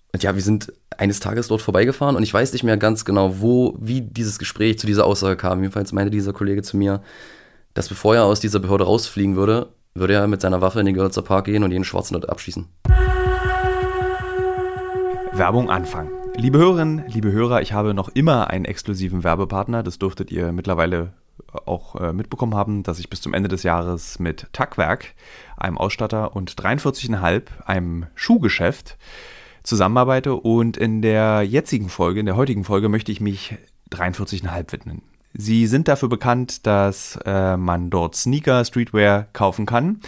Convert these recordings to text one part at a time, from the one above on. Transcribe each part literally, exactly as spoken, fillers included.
Und ja, wir sind eines Tages dort vorbeigefahren und ich weiß nicht mehr ganz genau, wo, wie dieses Gespräch zu dieser Aussage kam. Jedenfalls meinte dieser Kollege zu mir, dass bevor er aus dieser Behörde rausfliegen würde, würde er mit seiner Waffe in den Görlitzer Park gehen und jeden Schwarzen dort abschießen. Werbung Anfang. Liebe Hörerinnen, liebe Hörer, ich habe noch immer einen exklusiven Werbepartner. Das dürftet ihr mittlerweile auch äh, mitbekommen haben, dass ich bis zum Ende des Jahres mit Tackwerk, einem Ausstatter, und dreiundvierzig Komma fünf, einem Schuhgeschäft, zusammenarbeite. Und in der jetzigen Folge, in der heutigen Folge, möchte ich mich dreiundvierzig Komma fünf widmen. Sie sind dafür bekannt, dass äh, man dort Sneaker, Streetwear kaufen kann.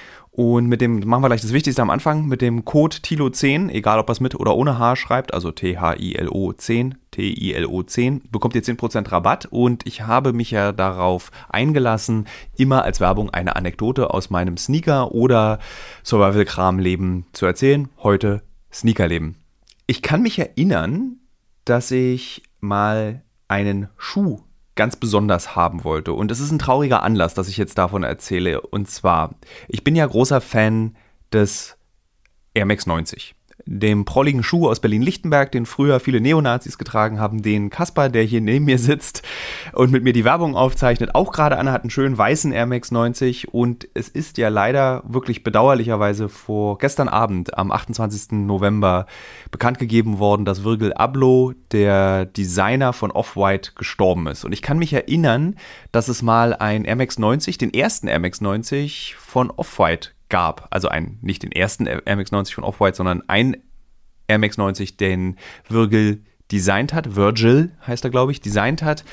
Und mit dem, machen wir gleich das Wichtigste am Anfang, mit dem Code T I L O zehn, egal ob er es mit oder ohne H schreibt, also T H I L O zehn, T I L O zehn, bekommt ihr zehn Prozent Rabatt. Und ich habe mich ja darauf eingelassen, immer als Werbung eine Anekdote aus meinem Sneaker- oder Survival-Kram-Leben zu erzählen. Heute Sneakerleben. Ich kann mich erinnern, dass ich mal einen Schuh ganz besonders haben wollte. Und es ist ein trauriger Anlass, dass ich jetzt davon erzähle. Und zwar, ich bin ja großer Fan des Air Max neunzig. Dem prolligen Schuh aus Berlin-Lichtenberg, den früher viele Neonazis getragen haben, den Kaspar, der hier neben mir sitzt und mit mir die Werbung aufzeichnet, auch gerade an, hat einen schönen weißen Air Max neunzig. Und es ist ja leider wirklich bedauerlicherweise vor gestern Abend, am achtundzwanzigsten November, bekannt gegeben worden, dass Virgil Abloh, der Designer von Off-White, gestorben ist. Und ich kann mich erinnern, dass es mal ein Air Max neunzig, den ersten Air Max neunzig von Off-White gab. Also ein, nicht den ersten Air Max neunzig von Off-White, sondern ein Air Max neunzig, den Virgil designt hat. Virgil heißt er, glaube ich, designt hat.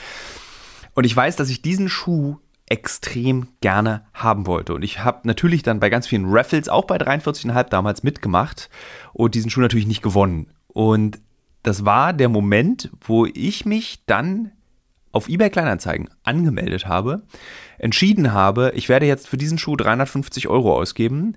Und ich weiß, dass ich diesen Schuh extrem gerne haben wollte. Und ich habe natürlich dann bei ganz vielen Raffles, auch bei dreiundvierzig Komma fünf damals mitgemacht und diesen Schuh natürlich nicht gewonnen. Und das war der Moment, wo ich mich dann auf eBay Kleinanzeigen angemeldet habe, entschieden habe, ich werde jetzt für diesen Schuh dreihundertfünfzig Euro ausgeben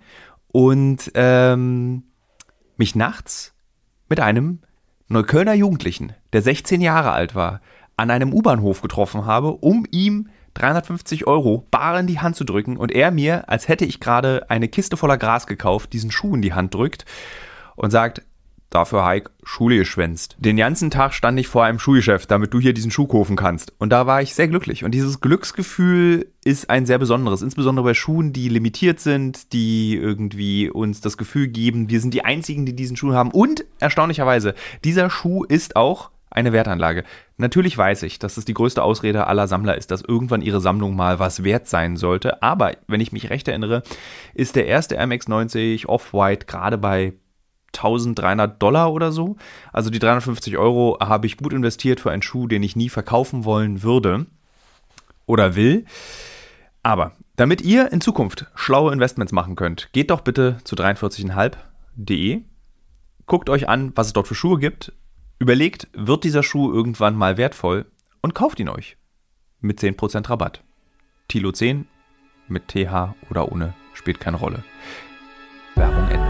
und ähm, mich nachts mit einem Neuköllner Jugendlichen, der sechzehn Jahre alt war, an einem U-Bahnhof getroffen habe, um ihm dreihundertfünfzig Euro bar in die Hand zu drücken und er mir, als hätte ich gerade eine Kiste voller Gras gekauft, diesen Schuh in die Hand drückt und sagt, dafür Heik, Schule geschwänzt. Den ganzen Tag stand ich vor einem Schuhgeschäft, damit du hier diesen Schuh kaufen kannst. Und da war ich sehr glücklich. Und dieses Glücksgefühl ist ein sehr besonderes, insbesondere bei Schuhen, die limitiert sind, die irgendwie uns das Gefühl geben, wir sind die Einzigen, die diesen Schuh haben. Und erstaunlicherweise, dieser Schuh ist auch eine Wertanlage. Natürlich weiß ich, dass es die größte Ausrede aller Sammler ist, dass irgendwann ihre Sammlung mal was wert sein sollte. Aber, wenn ich mich recht erinnere, ist der erste Air Max neunzig Off-White gerade bei eintausenddreihundert Dollar oder so. Also die dreihundertfünfzig Euro habe ich gut investiert für einen Schuh, den ich nie verkaufen wollen würde oder will. Aber damit ihr in Zukunft schlaue Investments machen könnt, geht doch bitte zu dreiundvierzig Komma fünf punkt de, guckt euch an, was es dort für Schuhe gibt, überlegt, wird dieser Schuh irgendwann mal wertvoll und kauft ihn euch mit zehn Prozent Rabatt. T I L O zehn mit T H oder ohne spielt keine Rolle. Werbung Ende.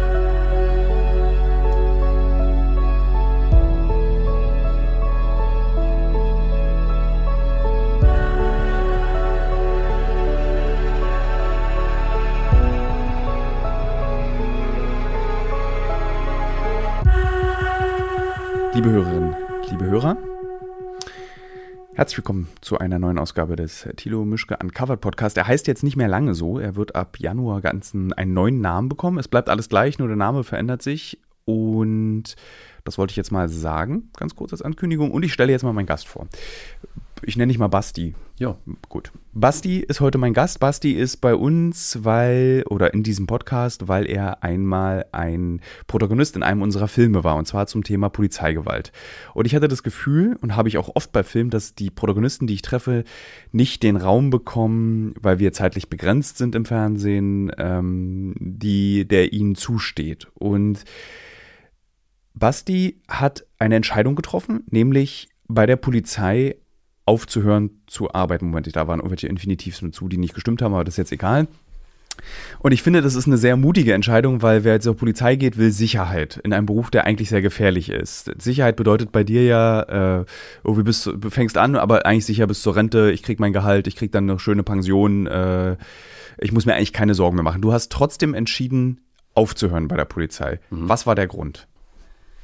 Liebe Hörerinnen, liebe Hörer, herzlich willkommen zu einer neuen Ausgabe des Thilo Mischke Uncovered Podcast. Er heißt jetzt nicht mehr lange so, er wird ab Januar ganzen einen neuen Namen bekommen. Es bleibt alles gleich, nur der Name verändert sich und das wollte ich jetzt mal sagen, ganz kurz als Ankündigung. Und ich stelle jetzt mal meinen Gast vor. Ich nenne dich mal Basti. Ja, gut. Basti ist heute mein Gast. Basti ist bei uns, weil, oder in diesem Podcast, weil er einmal ein Protagonist in einem unserer Filme war, und zwar zum Thema Polizeigewalt. Und ich hatte das Gefühl, und habe ich auch oft bei Filmen, dass die Protagonisten, die ich treffe, nicht den Raum bekommen, weil wir zeitlich begrenzt sind im Fernsehen, ähm, die, der ihnen zusteht. Und Basti hat eine Entscheidung getroffen, nämlich bei der Polizei aufzuhören zu arbeiten. Moment, da waren irgendwelche Infinitivs mit zu, die nicht gestimmt haben, aber das ist jetzt egal. Und ich finde, das ist eine sehr mutige Entscheidung, weil wer zur Polizei geht, will Sicherheit in einem Beruf, der eigentlich sehr gefährlich ist. Sicherheit bedeutet bei dir ja, äh, irgendwie bist du fängst an, aber eigentlich sicher bis zur Rente, ich krieg mein Gehalt, ich krieg dann eine schöne Pension, äh, ich muss mir eigentlich keine Sorgen mehr machen. Du hast trotzdem entschieden, aufzuhören bei der Polizei. Mhm. Was war der Grund?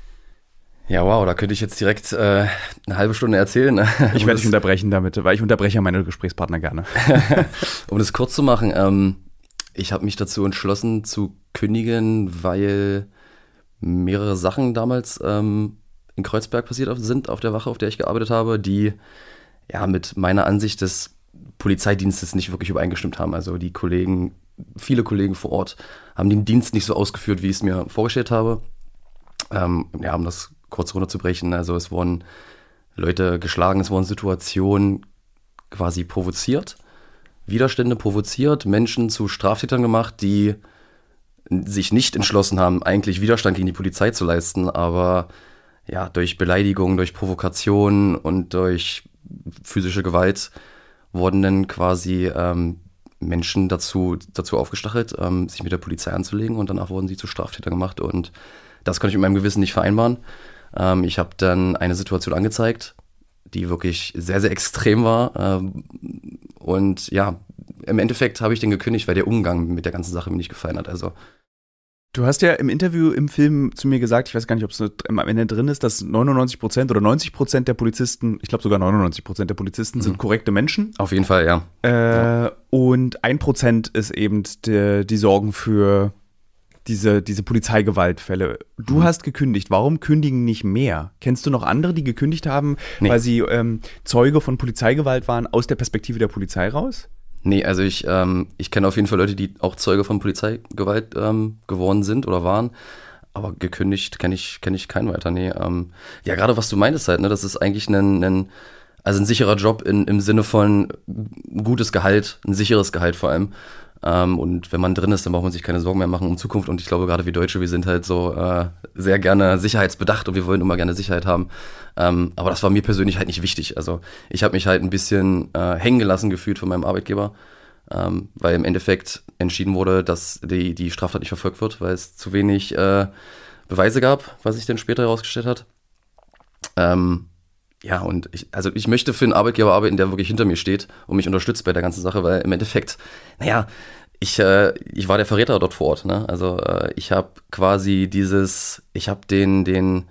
Ja, wow, da könnte ich jetzt direkt äh, eine halbe Stunde erzählen. Ich werde dich unterbrechen damit, weil ich unterbreche ja meine Gesprächspartner gerne. Um das kurz zu machen, ähm, ich habe mich dazu entschlossen zu kündigen, weil mehrere Sachen damals ähm, in Kreuzberg passiert sind, auf der Wache, auf der ich gearbeitet habe, die ja mit meiner Ansicht des Polizeidienstes nicht wirklich übereingestimmt haben. Also die Kollegen, viele Kollegen vor Ort haben den Dienst nicht so ausgeführt, wie ich es mir vorgestellt habe. Ähm, ja, um das kurz runterzubrechen, also es wurden Leute geschlagen, es wurden Situationen quasi provoziert, Widerstände provoziert, Menschen zu Straftätern gemacht, die sich nicht entschlossen haben, eigentlich Widerstand gegen die Polizei zu leisten, aber ja, durch Beleidigung, durch Provokation und durch physische Gewalt wurden dann quasi ähm, Menschen dazu, dazu aufgestachelt, ähm, sich mit der Polizei anzulegen, und danach wurden sie zu Straftätern gemacht, und das konnte ich mit meinem Gewissen nicht vereinbaren. Ähm, ich habe dann eine Situation angezeigt, die wirklich sehr, sehr extrem war. Ähm, und ja, im Endeffekt habe ich den gekündigt, weil der Umgang mit der ganzen Sache mir nicht gefallen hat. Also du hast ja im Interview im Film zu mir gesagt, ich weiß gar nicht, ob es am Ende drin ist, dass neunundneunzig Prozent oder neunzig Prozent der Polizisten, ich glaube sogar neunundneunzig Prozent der Polizisten mhm. sind korrekte Menschen. Auf jeden Fall, ja. Äh, ja. Und ein Prozent ist eben die, die Sorgen für diese, diese Polizeigewaltfälle. Du mhm. hast gekündigt. Warum kündigen nicht mehr? Kennst du noch andere, die gekündigt haben, nee. weil sie ähm, Zeuge von Polizeigewalt waren, aus der Perspektive der Polizei raus? Nee, also ich, ähm, ich kenne auf jeden Fall Leute, die auch Zeuge von Polizeigewalt ähm, geworden sind oder waren. Aber gekündigt kenne ich, kenn ich keinen weiter. Nee, ähm, ja, gerade was du meintest halt, ne, das ist eigentlich ein, ein, also ein sicherer Job in, im Sinne von ein gutes Gehalt, ein sicheres Gehalt vor allem. Ähm, und wenn man drin ist, dann braucht man sich keine Sorgen mehr machen um Zukunft. Und ich glaube, gerade wir Deutsche, wir sind halt so äh, sehr gerne sicherheitsbedacht und wir wollen immer gerne Sicherheit haben. Ähm, aber das war mir persönlich halt nicht wichtig. Also ich habe mich halt ein bisschen äh, hängen gelassen gefühlt von meinem Arbeitgeber, ähm, weil im Endeffekt entschieden wurde, dass die, die Straftat nicht verfolgt wird, weil es zu wenig äh, Beweise gab, was sich dann später herausgestellt hat. Ähm, ja, und ich, also ich möchte für einen Arbeitgeber arbeiten, der wirklich hinter mir steht und mich unterstützt bei der ganzen Sache, weil im Endeffekt, naja, ich, äh, ich war der Verräter dort vor Ort, ne? Also äh, ich habe quasi dieses, ich habe den, den,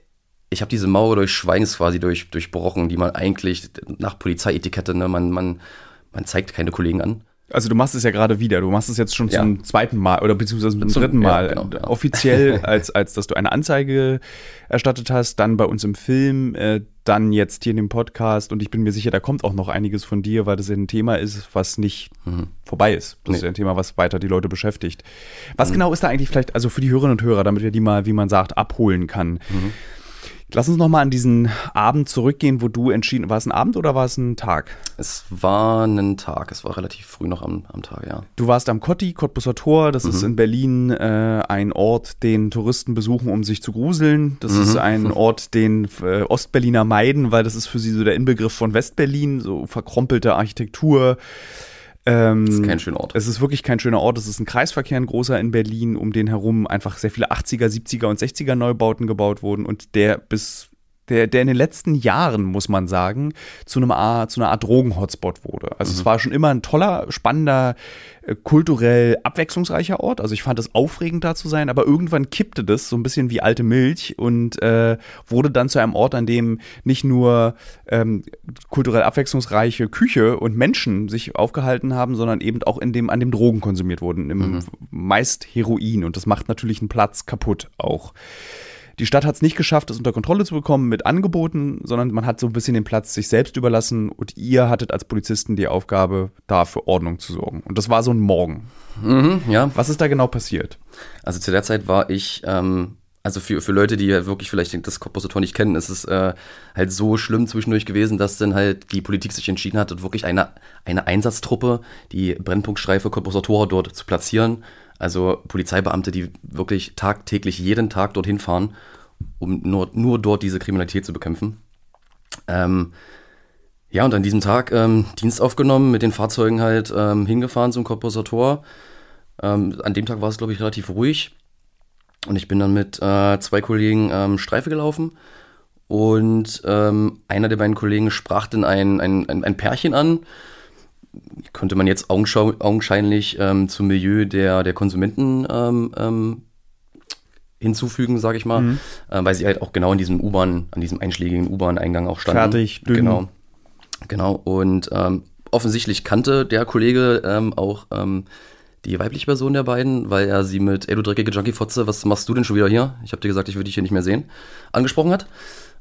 ich habe diese Mauer durch Schweigens quasi durch, durchbrochen, die man eigentlich nach Polizeietikette, ne, man, man, man zeigt keine Kollegen an. Also du machst es ja gerade wieder, du machst es jetzt schon ja. zum zweiten Mal oder beziehungsweise zum dritten Mal. Ja, genau, genau. Offiziell, als, als dass du eine Anzeige erstattet hast, dann bei uns im Film, äh, dann jetzt hier in dem Podcast, und ich bin mir sicher, da kommt auch noch einiges von dir, weil das ja ein Thema ist, was nicht mhm. vorbei ist. Das nee. ist ja ein Thema, was weiter die Leute beschäftigt. Was mhm. genau ist da eigentlich vielleicht, also für die Hörerinnen und Hörer, damit wir die mal, wie man sagt, abholen kann. Mhm. Lass uns noch mal an diesen Abend zurückgehen, wo du entschieden, war es ein Abend oder war es ein Tag? Es war ein Tag, es war relativ früh noch am, am Tag, ja. Du warst am Kotti, Cottbuser Tor, das mhm. ist in Berlin äh, ein Ort, den Touristen besuchen, um sich zu gruseln. Das mhm. ist ein Ort, den äh, Ostberliner meiden, weil das ist für sie so der Inbegriff von Westberlin, so verkrompelte Architektur. Ähm, das ist kein schöner Ort. Es ist wirklich kein schöner Ort. Es ist ein Kreisverkehr, ein großer in Berlin, um den herum einfach sehr viele achtziger, siebziger und sechziger Neubauten gebaut wurden, und der bis der, der in den letzten Jahren, muss man sagen, zu einem Art, zu einer Art Drogen-Hotspot wurde. Also mhm. es war schon immer ein toller, spannender, kulturell abwechslungsreicher Ort. Also ich fand es aufregend, da zu sein, aber irgendwann kippte das so ein bisschen wie alte Milch und äh, wurde dann zu einem Ort, an dem nicht nur ähm, kulturell abwechslungsreiche Küche und Menschen sich aufgehalten haben, sondern eben auch in dem, an dem Drogen konsumiert wurden, im, mhm. meist Heroin, und das macht natürlich einen Platz kaputt auch. Die Stadt hat es nicht geschafft, das unter Kontrolle zu bekommen mit Angeboten, sondern man hat so ein bisschen den Platz sich selbst überlassen, und ihr hattet als Polizisten die Aufgabe, da für Ordnung zu sorgen. Und das war so ein Morgen. Mhm, ja. Was ist da genau passiert? Also zu der Zeit war ich, ähm, also für, für Leute, die halt wirklich vielleicht das Cottbuser Tor nicht kennen, ist es äh, halt so schlimm zwischendurch gewesen, dass dann halt die Politik sich entschieden hat, wirklich eine, eine Einsatztruppe, die Brennpunktstreife Cottbuser Tor dort zu platzieren. Also Polizeibeamte, die wirklich tagtäglich jeden Tag dorthin fahren, um nur, nur dort diese Kriminalität zu bekämpfen. Ähm, ja, und an diesem Tag ähm, Dienst aufgenommen, mit den Fahrzeugen halt ähm, hingefahren zum Cottbuser Tor. Ähm, an dem Tag war es, glaube ich, relativ ruhig. Und ich bin dann mit äh, zwei Kollegen ähm, Streife gelaufen. Und ähm, einer der beiden Kollegen sprach dann ein, ein, ein, ein Pärchen an. Konnte man jetzt augenschau- augenscheinlich ähm, zum Milieu der, der Konsumenten ähm, ähm, hinzufügen, sage ich mal, mhm. äh, weil sie halt auch genau in diesem U-Bahn, an diesem einschlägigen U-Bahn-Eingang auch standen. Fertig, dünn. Genau, genau. Und ähm, offensichtlich kannte der Kollege ähm, auch ähm, die weibliche Person der beiden, weil er sie mit, ey du dreckige Junkie-Fotze, was machst du denn schon wieder hier? Ich habe dir gesagt, ich würde dich hier nicht mehr sehen, angesprochen hat.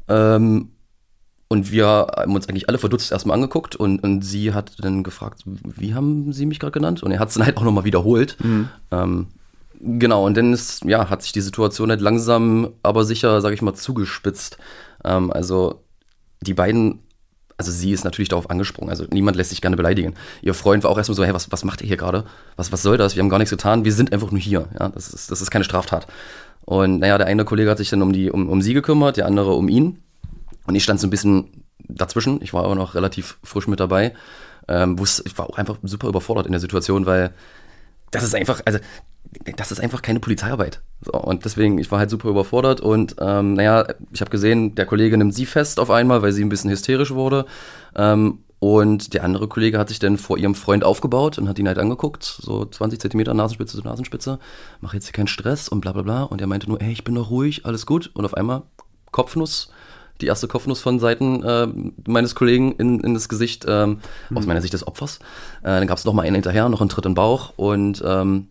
Ähm, und wir haben uns eigentlich alle verdutzt erstmal angeguckt und, und sie hat dann gefragt, wie haben sie mich gerade genannt? Und er hat es dann halt auch nochmal wiederholt. Mhm. Ähm, genau, und dann ist, ja, hat sich die Situation halt langsam, aber sicher, sage ich mal, zugespitzt. Ähm, also die beiden, also sie ist natürlich darauf angesprungen, also niemand lässt sich gerne beleidigen. Ihr Freund war auch erstmal so, hey, was, was macht ihr hier gerade? Was, was soll das? Wir haben gar nichts getan, wir sind einfach nur hier. Ja, das ist, das ist keine Straftat. Und naja, der eine Kollege hat sich dann um, die, um, um sie gekümmert, der andere um ihn. Und ich stand so ein bisschen dazwischen, ich war aber noch relativ frisch mit dabei. Ähm, wusste, ich war auch einfach super überfordert in der Situation, weil das ist einfach, also das ist einfach keine Polizeiarbeit. So, und deswegen, ich war halt super überfordert und ähm, naja, ich habe gesehen, der Kollege nimmt sie fest auf einmal, weil sie ein bisschen hysterisch wurde. Ähm, und der andere Kollege hat sich dann vor ihrem Freund aufgebaut und hat ihn halt angeguckt, so zwanzig Zentimeter Nasenspitze zu Nasenspitze, mach jetzt hier keinen Stress und bla bla bla. Und er meinte nur, ey, ich bin doch ruhig, alles gut. Und auf einmal Kopfnuss, die erste Kopfnuss von Seiten äh, meines Kollegen in, in das Gesicht, ähm, mhm. aus meiner Sicht des Opfers. Äh, dann gab es noch mal einen hinterher, noch einen Tritt in den Bauch und ähm,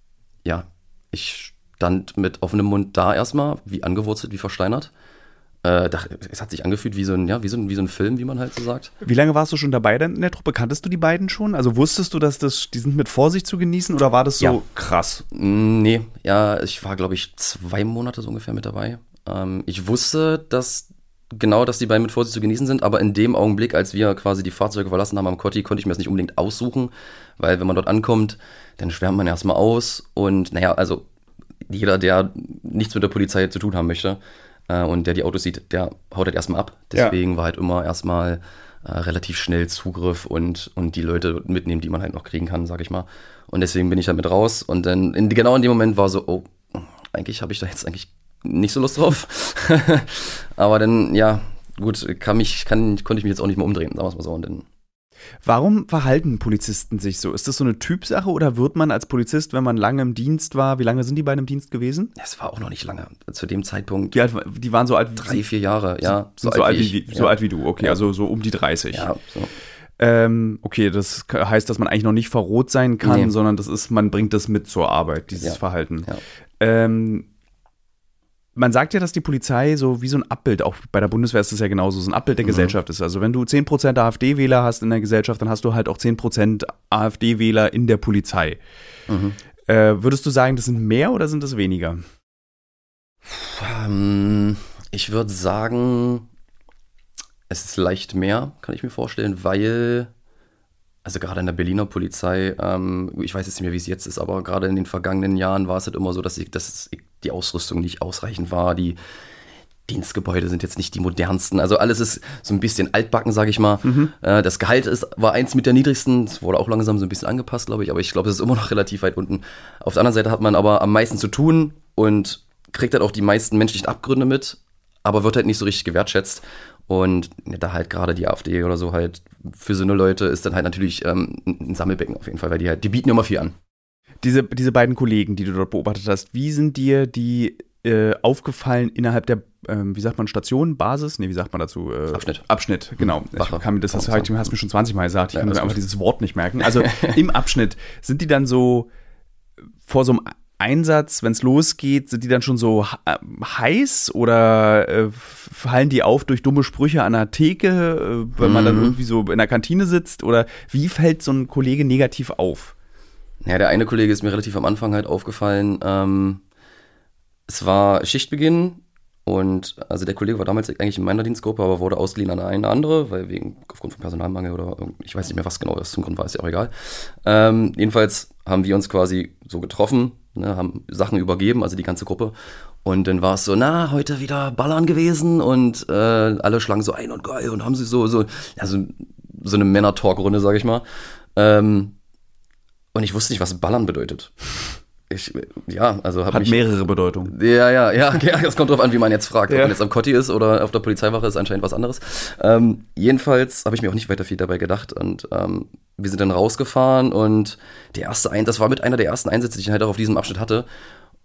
ja, ich stand mit offenem Mund da erstmal, wie angewurzelt, wie versteinert. Äh, dachte, es hat sich angefühlt wie so, ein, ja, wie, so ein, wie so ein Film, wie man halt so sagt. Wie lange warst du schon dabei denn in der Truppe? Kanntest du die beiden schon? Also wusstest du, dass das, die sind mit Vorsicht zu genießen oder war das so ja. krass? Nee, ja, ich war, glaube ich, zwei Monate so ungefähr mit dabei. Ähm, ich wusste, dass genau, dass die beiden mit Vorsicht zu genießen sind, aber in dem Augenblick, als wir quasi die Fahrzeuge verlassen haben am Kotti, konnte ich mir das nicht unbedingt aussuchen, weil wenn man dort ankommt, dann schwärmt man erstmal aus und naja, also jeder, der nichts mit der Polizei zu tun haben möchte äh, und der die Autos sieht, der haut halt erstmal ab. Deswegen ja. war halt immer erstmal äh, relativ schnell Zugriff und, und die Leute mitnehmen, die man halt noch kriegen kann, sag ich mal. Und deswegen bin ich halt mit raus und dann in, genau in dem Moment war so, oh, eigentlich habe ich da jetzt eigentlich nicht so Lust drauf. Aber dann, ja, gut, kann mich, kann, konnte ich mich jetzt auch nicht mehr umdrehen, sagen wir es mal so. Und dann Warum verhalten Polizisten sich so? Ist das so eine Typsache oder wird man als Polizist, wenn man lange im Dienst war, wie lange sind die beiden im Dienst gewesen? Es war auch noch nicht lange. Zu dem Zeitpunkt. Die, die waren so alt wie Drei, vier Jahre, ja. So, so, alt, wie, wie, so ja. alt wie du, okay, ja. Also so um die dreißig. Ja, so. Ähm, okay, das heißt, dass man eigentlich noch nicht verroht sein kann, nee. sondern das ist, man bringt das mit zur Arbeit, dieses ja. Verhalten. Ja. Ähm, Man sagt ja, dass die Polizei so wie so ein Abbild, auch bei der Bundeswehr ist es ja genauso, so ein Abbild der mhm. Gesellschaft ist. Also wenn du zehn Prozent AfD-Wähler hast in der Gesellschaft, dann hast du halt auch zehn Prozent AfD-Wähler in der Polizei. Mhm. Äh, würdest du sagen, das sind mehr oder sind das weniger? Ähm, ich würde sagen, es ist leicht mehr, kann ich mir vorstellen, weil, also gerade in der Berliner Polizei, ähm, ich weiß jetzt nicht mehr, wie es jetzt ist, aber gerade in den vergangenen Jahren war es halt immer so, dass, ich, dass die Ausrüstung nicht ausreichend war. Die Dienstgebäude sind jetzt nicht die modernsten. Also alles ist so ein bisschen altbacken, sage ich mal. Mhm. Äh, das Gehalt ist, war eins mit der niedrigsten. Es wurde auch langsam so ein bisschen angepasst, glaube ich. Aber ich glaube, es ist immer noch relativ weit unten. Auf der anderen Seite hat man aber am meisten zu tun und kriegt halt auch die meisten menschlichen Abgründe mit, aber wird halt nicht so richtig gewertschätzt. Und da halt gerade die AfD oder so halt für so eine Leute ist dann halt natürlich ähm, ein Sammelbecken auf jeden Fall, weil die halt, die bieten immer viel an. Diese, diese beiden Kollegen, die du dort beobachtet hast, wie sind dir die äh, aufgefallen innerhalb der, ähm, wie sagt man, Station, Basis? Nee, wie sagt man dazu? Äh, Abschnitt. Abschnitt, genau. Wache. Ich kann mir das, das hast du mir schon zwanzig Mal gesagt, ich ja, kann mir einfach dieses Wort nicht merken. Also im Abschnitt, sind die dann so vor so einem Einsatz, wenn es losgeht, sind die dann schon so heiß oder äh, fallen die auf durch dumme Sprüche an der Theke, äh, wenn mhm. man dann irgendwie so in der Kantine sitzt? Oder wie fällt so ein Kollege negativ auf? Ja, der eine Kollege ist mir relativ am Anfang halt aufgefallen. Ähm, es war Schichtbeginn und also der Kollege war damals eigentlich in meiner Dienstgruppe, aber wurde ausgeliehen an eine andere, weil wegen aufgrund von Personalmangel oder ich weiß nicht mehr, was genau das zum Grund war, ist ja auch egal. Ähm, jedenfalls haben wir uns quasi so getroffen, ne, haben Sachen übergeben, also die ganze Gruppe. Und dann war es so, na, heute wieder Ballern gewesen und äh, alle schlagen so ein und geil und haben sich so, so, ja, so, so eine Männer-Talk-Runde, sag ich mal. Ähm, Und ich wusste nicht, was Ballern bedeutet. Ich, ja, also hab Hat mich, mehrere Bedeutungen. Ja, ja, ja, ja, das kommt drauf an, wie man jetzt fragt. Ja. Ob man jetzt am Kotti ist oder auf der Polizeiwache, ist anscheinend was anderes. Ähm, jedenfalls habe ich mir auch nicht weiter viel dabei gedacht. Und ähm, wir sind dann rausgefahren und der erste Einsatz, das war mit einer der ersten Einsätze, die ich halt auch auf diesem Abschnitt hatte.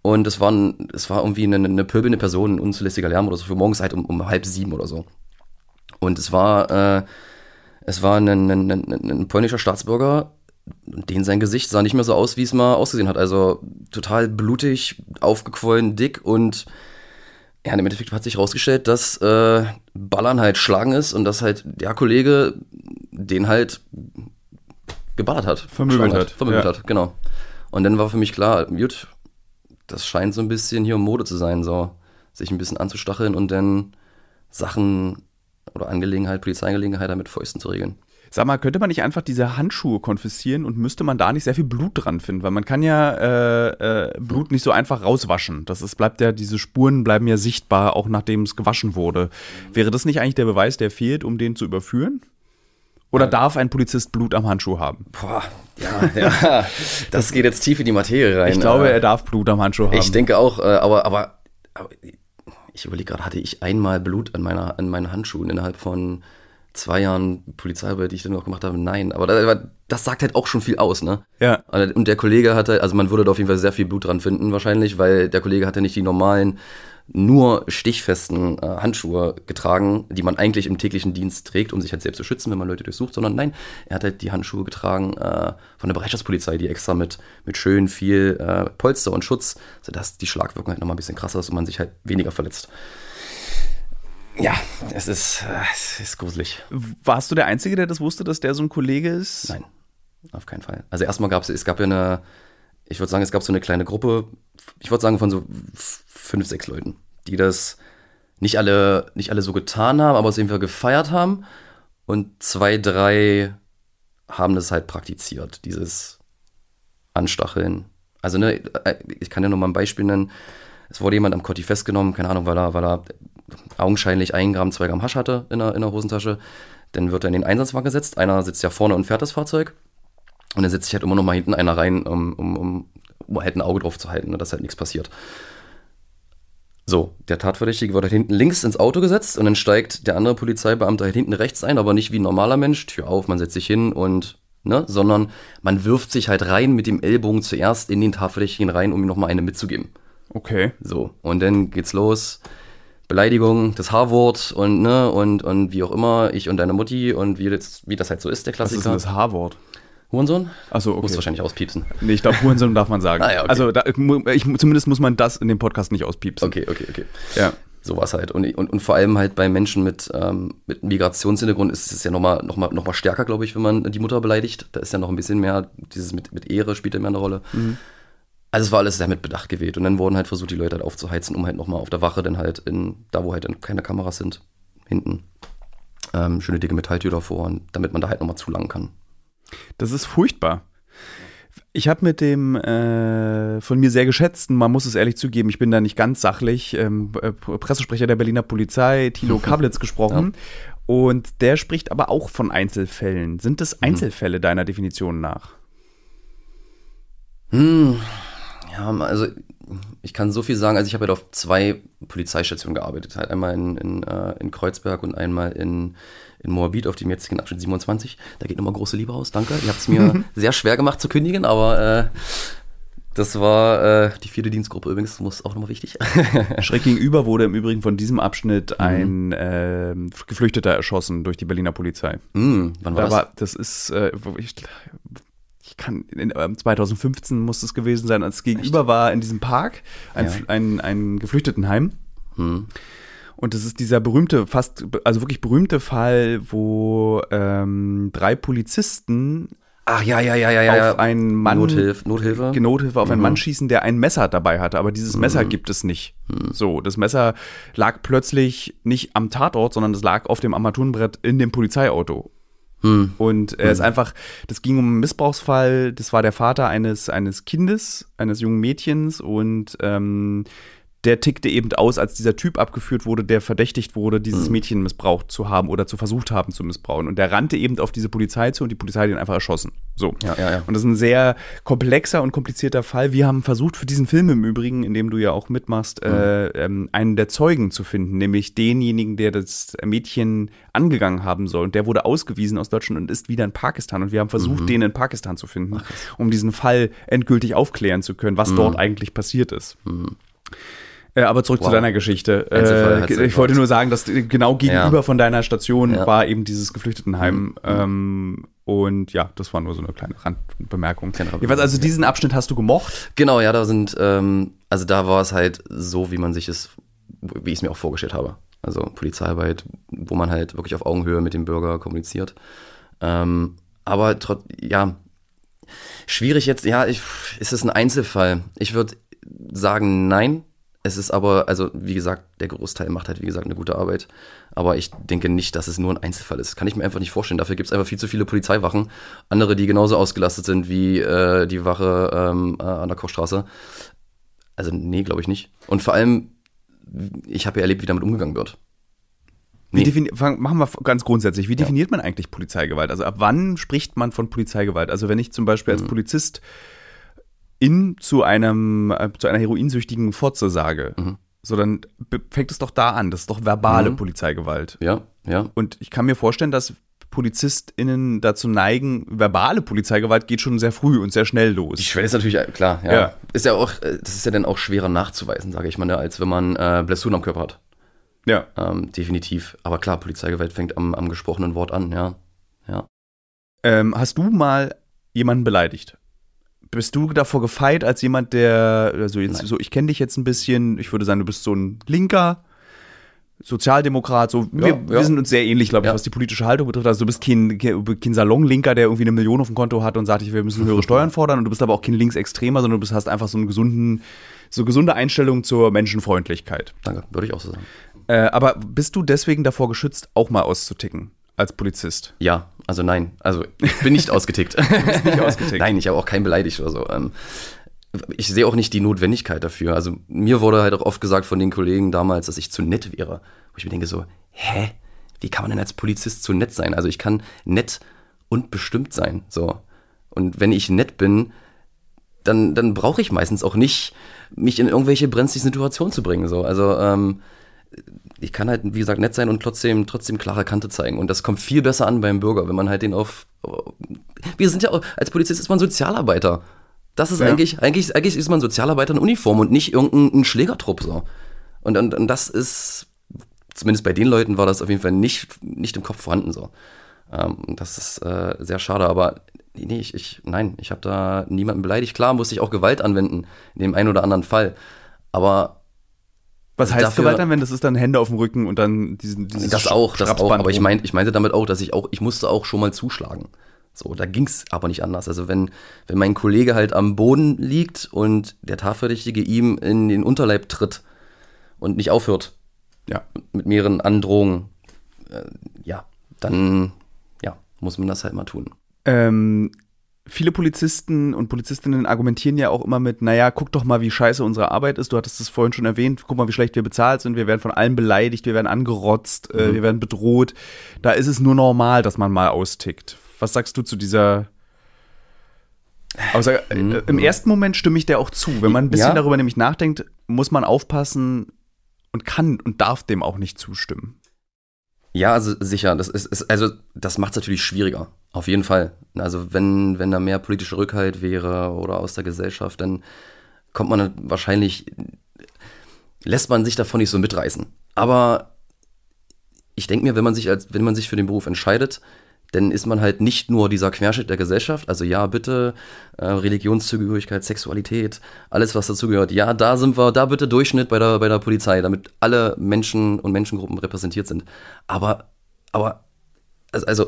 Und es war, ein, es war irgendwie eine, eine pöbelnde Person, ein unzulässiger Lärm oder so, für morgens halt um, um halb sieben oder so. Und es war, äh, es war ein, ein, ein, ein polnischer Staatsbürger, den sein Gesicht sah nicht mehr so aus, wie es mal ausgesehen hat. Also total blutig, aufgequollen, dick und ja, im Endeffekt hat sich herausgestellt, dass äh, Ballern halt Schlagen ist und dass halt der Kollege den halt geballert hat. Vermöbelt hat. Vermöbelt ja. hat, genau. Und dann war für mich klar, gut, das scheint so ein bisschen hier Mode zu sein, so sich ein bisschen anzustacheln und dann Sachen oder Angelegenheit, Polizeiangelegenheit mit Fäusten zu regeln. Sag mal, könnte man nicht einfach diese Handschuhe konfiszieren und müsste man da nicht sehr viel Blut dran finden? Weil man kann ja äh, äh, Blut nicht so einfach rauswaschen. Das ist, bleibt ja, diese Spuren bleiben ja sichtbar, auch nachdem es gewaschen wurde. Wäre das nicht eigentlich der Beweis, der fehlt, um den zu überführen? Oder ja. darf ein Polizist Blut am Handschuh haben? Boah, ja, ja. Das geht jetzt tief in die Materie rein. Ich glaube, er darf Blut am Handschuh haben. Ich denke auch, äh, aber, aber, aber ich überlege gerade, hatte ich einmal Blut an, meiner, an meinen Handschuhen innerhalb von zwei Jahren Polizeiarbeit, die ich dann noch gemacht habe? Nein, aber das, das sagt halt auch schon viel aus, ne? Ja. Und der Kollege hatte, also man würde da auf jeden Fall sehr viel Blut dran finden wahrscheinlich, weil der Kollege hatte nicht die normalen, nur stichfesten äh, Handschuhe getragen, die man eigentlich im täglichen Dienst trägt, um sich halt selbst zu schützen, wenn man Leute durchsucht, sondern nein, er hat halt die Handschuhe getragen äh, von der Bereitschaftspolizei, die extra mit, mit schön viel äh, Polster und Schutz, sodass die Schlagwirkung halt nochmal ein bisschen krasser ist und man sich halt weniger verletzt. Ja, es ist, äh, es ist gruselig. Warst du der Einzige, der das wusste, dass der so ein Kollege ist? Nein, auf keinen Fall. Also erstmal gab es, es gab ja eine, ich würde sagen, es gab so eine kleine Gruppe, ich würde sagen von so fünf, sechs Leuten, die das nicht alle, nicht alle so getan haben, aber es irgendwie gefeiert haben. Und zwei, drei haben das halt praktiziert, dieses Anstacheln. Also ne, ich kann ja nur mal ein Beispiel nennen. Es wurde jemand am Kotti festgenommen, keine Ahnung, weil er, weil er augenscheinlich ein Gramm, zwei Gramm Hasch hatte in der, in der Hosentasche. Dann wird er in den Einsatzwagen gesetzt. Einer sitzt ja vorne und fährt das Fahrzeug. Und dann setzt sich halt immer noch mal hinten einer rein, um, um, um, um halt ein Auge drauf zu halten, ne, dass halt nichts passiert. So, der Tatverdächtige wird halt hinten links ins Auto gesetzt und dann steigt der andere Polizeibeamte halt hinten rechts ein, aber nicht wie ein normaler Mensch, Tür auf, man setzt sich hin und, ne, sondern man wirft sich halt rein mit dem Ellbogen zuerst in den Tatverdächtigen rein, um ihm nochmal eine mitzugeben. Okay. So, und dann geht's los. Beleidigung, das H-Wort und, ne, und, und wie auch immer, ich und deine Mutti und wie das, wie das halt so ist, der Klassiker. Was ist denn das H-Wort? Hurensohn? Achso, okay. Muss wahrscheinlich auspiepsen. Nee, ich glaube, Hurensohn darf man sagen. Ah, ja, okay. Also da, ich, zumindest muss man das in dem Podcast nicht auspiepsen. Okay, okay, okay. Ja. Sowas halt. Und, und, und vor allem halt bei Menschen mit, ähm, mit Migrationshintergrund ist es ja nochmal noch mal, noch mal stärker, glaube ich, wenn man die Mutter beleidigt. Da ist ja noch ein bisschen mehr, dieses mit, mit Ehre spielt ja mehr eine Rolle. Mhm. Also es war alles sehr mit Bedacht gewählt. Und dann wurden halt versucht, die Leute halt aufzuheizen, um halt nochmal auf der Wache dann halt in, da wo halt dann keine Kameras sind, hinten, ähm, schöne dicke Metalltür davor, und damit man da halt nochmal zulangen kann. Das ist furchtbar. Ich habe mit dem äh, von mir sehr geschätzten, man muss es ehrlich zugeben, ich bin da nicht ganz sachlich, ähm, äh, Pressesprecher der Berliner Polizei, Thilo Kablitz, gesprochen. Ja. Und der spricht aber auch von Einzelfällen. Sind das Einzelfälle mhm. deiner Definition nach? Hm, ja, also ich kann so viel sagen, also ich habe halt auf zwei Polizeistationen gearbeitet, halt einmal in, in, äh, in Kreuzberg und einmal in, in Moabit auf dem jetzigen Abschnitt siebenundzwanzig. Da geht nochmal große Liebe aus, danke. Ihr habt es mir sehr schwer gemacht zu kündigen, aber äh, das war äh, die vierte Dienstgruppe übrigens, das ist auch nochmal wichtig. Schräg gegenüber wurde im Übrigen von diesem Abschnitt ein mhm. äh, Geflüchteter erschossen durch die Berliner Polizei. Mhm, wann war da das? War, das ist, äh, ich, ich kann, in, äh, zwanzig fünfzehn muss es gewesen sein, als es gegenüber Echt? war in diesem Park ein, ja. ein, ein Geflüchtetenheim. Mhm. Und das ist dieser berühmte, fast, also wirklich berühmte Fall, wo ähm, drei Polizisten Ach ja, ja, ja, ja, ja. auf einen Mann, Nothilfe, Nothilfe. Nothilfe auf einen mhm. Mann schießen, der ein Messer dabei hatte, aber dieses mhm. Messer gibt es nicht. Mhm. So, das Messer lag plötzlich nicht am Tatort, sondern es lag auf dem Armaturenbrett in dem Polizeiauto. Mhm. Und er ist mhm. einfach, das ging um einen Missbrauchsfall, das war der Vater eines, eines Kindes, eines jungen Mädchens, und ähm, der tickte eben aus, als dieser Typ abgeführt wurde, der verdächtigt wurde, dieses mhm. Mädchen missbraucht zu haben oder zu versucht haben zu missbrauchen. Und der rannte eben auf diese Polizei zu und die Polizei hat ihn einfach erschossen. So. Ja, ja, ja. Und das ist ein sehr komplexer und komplizierter Fall. Wir haben versucht, für diesen Film im Übrigen, in dem du ja auch mitmachst, mhm. äh, ähm, einen der Zeugen zu finden, nämlich denjenigen, der das Mädchen angegangen haben soll. Und der wurde ausgewiesen aus Deutschland und ist wieder in Pakistan. Und wir haben versucht, mhm. den in Pakistan zu finden, Ach, um diesen Fall endgültig aufklären zu können, was mhm. dort eigentlich passiert ist. Mhm. Äh, aber zurück wow. zu deiner Geschichte. Äh, ich wollte nur sagen, dass genau gegenüber ja. von deiner Station ja. war eben dieses Geflüchtetenheim. Mhm. Ähm, und ja, das war nur so eine kleine Randbemerkung. Jedenfalls, also diesen Abschnitt hast du gemocht? Genau, ja, da sind, ähm, also da war es halt so, wie man sich es, wie ich es mir auch vorgestellt habe. Also Polizeiarbeit, wo man halt wirklich auf Augenhöhe mit dem Bürger kommuniziert. Ähm, aber trotz, ja, schwierig jetzt, ja, ich, ist es ein Einzelfall? Ich würde sagen, nein. Es ist aber, also wie gesagt, der Großteil macht halt, wie gesagt, eine gute Arbeit. Aber ich denke nicht, dass es nur ein Einzelfall ist. Kann ich mir einfach nicht vorstellen. Dafür gibt es einfach viel zu viele Polizeiwachen. Andere, die genauso ausgelastet sind wie äh, die Wache ähm, an der Kochstraße. Also nee, glaube ich nicht. Und vor allem, ich habe ja erlebt, wie damit umgegangen wird. Nee. Wie defini- fang, machen wir ganz grundsätzlich. Wie definiert ja. man eigentlich Polizeigewalt? Also ab wann spricht man von Polizeigewalt? Also wenn ich zum Beispiel als mhm. Polizist in zu einem äh, zu einer heroinsüchtigen Fotze sage, mhm. so dann fängt es doch da an. Das ist doch verbale mhm. Polizeigewalt. Ja, ja. Und ich kann mir vorstellen, dass PolizistInnen dazu neigen, verbale Polizeigewalt geht schon sehr früh und sehr schnell los. Die Schwelle ist natürlich, klar, ja. ja. Ist ja auch, das ist ja dann auch schwerer nachzuweisen, sage ich mal, als wenn man äh, Blessuren am Körper hat. Ja. Ähm, definitiv. Aber klar, Polizeigewalt fängt am, am gesprochenen Wort an, ja. ja. Ähm, hast du mal jemanden beleidigt? Bist du davor gefeit als jemand, der, also jetzt Nein. so, ich kenne dich jetzt ein bisschen, ich würde sagen, du bist so ein linker Sozialdemokrat, so, ja, wir, ja. wir sind uns sehr ähnlich, glaube ich, ja. was die politische Haltung betrifft. Also du bist kein, kein Salonlinker, der irgendwie eine Million auf dem Konto hat und sagt, wir müssen höhere Steuern fordern, und du bist aber auch kein Linksextremer, sondern du bist, hast einfach so einen gesunden, so gesunde Einstellung zur Menschenfreundlichkeit. Danke, würde ich auch so sagen. Äh, aber bist du deswegen davor geschützt, auch mal auszuticken als Polizist? Ja, also nein. Also ich bin nicht ausgetickt. Du bist nicht ausgetickt. Nein, ich habe auch keinen beleidigt oder so. Ähm, ich sehe auch nicht die Notwendigkeit dafür. Also mir wurde halt auch oft gesagt von den Kollegen damals, dass ich zu nett wäre. Wo ich mir denke so, hä? Wie kann man denn als Polizist zu nett sein? Also ich kann nett und bestimmt sein. So. Und wenn ich nett bin, dann, dann brauche ich meistens auch nicht, mich in irgendwelche brenzlige Situationen zu bringen. So. Also ähm, ich kann halt, wie gesagt, nett sein und trotzdem, trotzdem klare Kante zeigen. Und das kommt viel besser an beim Bürger, wenn man halt den auf... Wir sind ja auch, als Polizist ist man Sozialarbeiter. Das ist ja. eigentlich, eigentlich, eigentlich ist man Sozialarbeiter in Uniform und nicht irgendein Schlägertrupp. So. Und, und, und das ist, zumindest bei den Leuten war das auf jeden Fall nicht, nicht im Kopf vorhanden. So. Ähm, das ist äh, sehr schade, aber nee, ich, ich, nein, ich habe da niemanden beleidigt. Klar musste ich auch Gewalt anwenden, in dem einen oder anderen Fall. Aber was heißt dafür, Gewalt anwenden? Das ist dann Hände auf dem Rücken und dann diesen dieses Das auch, das auch. Aber ich, mein, ich meinte damit auch, dass ich auch, ich musste auch schon mal zuschlagen. So, da ging's aber nicht anders. Also wenn, wenn mein Kollege halt am Boden liegt und der Tatverdächtige ihm in den Unterleib tritt und nicht aufhört, ja, mit mehreren Androhungen, äh, ja, dann ja, muss man das halt mal tun. Ähm, viele Polizisten und Polizistinnen argumentieren ja auch immer mit, naja, guck doch mal, wie scheiße unsere Arbeit ist. Du hattest es vorhin schon erwähnt. Guck mal, wie schlecht wir bezahlt sind. Wir werden von allen beleidigt, wir werden angerotzt, mhm. äh, wir werden bedroht. Da ist es nur normal, dass man mal austickt. Was sagst du zu dieser Aussage? Mhm. Im ersten Moment stimme ich dir auch zu. Wenn man ein bisschen ja. darüber nämlich nachdenkt, muss man aufpassen und kann und darf dem auch nicht zustimmen. Ja, also sicher. Das ist, ist also das macht es natürlich schwieriger. Auf jeden Fall. Also wenn, wenn da mehr politischer Rückhalt wäre oder aus der Gesellschaft, dann kommt man wahrscheinlich, lässt man sich davon nicht so mitreißen. Aber ich denke mir, wenn man sich als, wenn man sich für den Beruf entscheidet, dann ist man halt nicht nur dieser Querschnitt der Gesellschaft, also ja, bitte, äh, Religionszugehörigkeit, Sexualität, alles, was dazugehört. Ja, da sind wir, da bitte Durchschnitt bei der, bei der Polizei, damit alle Menschen und Menschengruppen repräsentiert sind. Aber, aber, also, also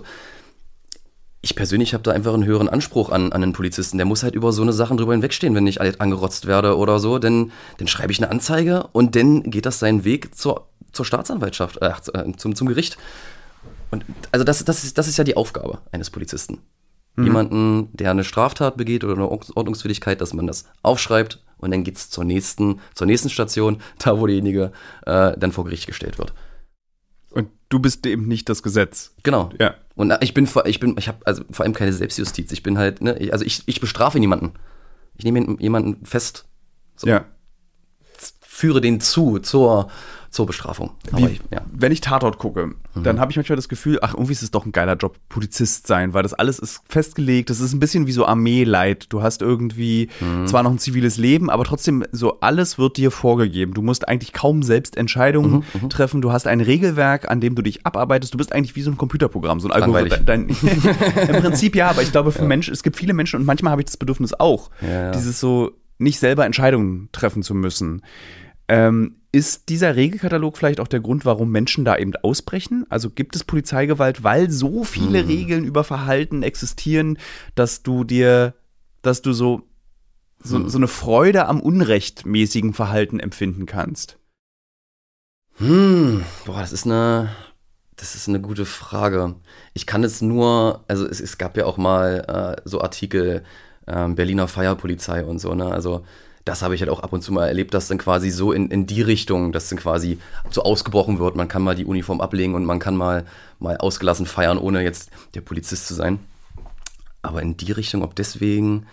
ich persönlich habe da einfach einen höheren Anspruch an, an einen Polizisten. Der muss halt über so eine Sachen drüber hinwegstehen, wenn ich halt angerotzt werde oder so. Denn dann schreibe ich eine Anzeige und dann geht das seinen Weg zur, zur Staatsanwaltschaft, äh, zum, zum Gericht. Und also das, das, ist, das ist ja die Aufgabe eines Polizisten. Mhm. Jemanden, der eine Straftat begeht oder eine Ordnungswidrigkeit, dass man das aufschreibt und dann geht's zur nächsten, zur nächsten Station, da wo derjenige äh, dann vor Gericht gestellt wird. Und du bist eben nicht das Gesetz. Genau. Ja. Und ich bin, ich bin, ich habe also vor allem keine Selbstjustiz. Ich bin halt, ne, also ich, ich bestrafe niemanden. Ich nehme jemanden fest. So. Ja. Führe den zu zur, zur Bestrafung. Aber Wie, ich, ja. Wenn ich Tatort gucke, Mhm. dann habe ich manchmal das Gefühl, ach, irgendwie ist es doch ein geiler Job, Polizist sein, weil das alles ist festgelegt. Das ist ein bisschen wie so Armeeleid. Du hast irgendwie Mhm. zwar noch ein ziviles Leben, aber trotzdem so alles wird dir vorgegeben. Du musst eigentlich kaum selbst Entscheidungen Mhm, treffen. Du hast ein Regelwerk, an dem du dich abarbeitest. Du bist eigentlich wie so ein Computerprogramm, so ein Algorithmus. Dein, Im Prinzip ja, aber ich glaube, für Ja. Menschen, es gibt viele Menschen und manchmal habe ich das Bedürfnis auch, Ja, ja. dieses so nicht selber Entscheidungen treffen zu müssen. Ähm, ist dieser Regelkatalog vielleicht auch der Grund, warum Menschen da eben ausbrechen? Also gibt es Polizeigewalt, weil so viele Mhm. Regeln über Verhalten existieren, dass du dir, dass du so, so, Mhm. so eine Freude am unrechtmäßigen Verhalten empfinden kannst? Hm, boah, das ist eine, das ist eine gute Frage. Ich kann es nur, also es, es gab ja auch mal äh, so Artikel, ähm, Berliner Feierpolizei und so, ne, also das habe ich halt auch ab und zu mal erlebt, dass dann quasi so in, in die Richtung, dass dann quasi so ausgebrochen wird, man kann mal die Uniform ablegen und man kann mal, mal ausgelassen feiern, ohne jetzt der Polizist zu sein. Aber in die Richtung, ob deswegen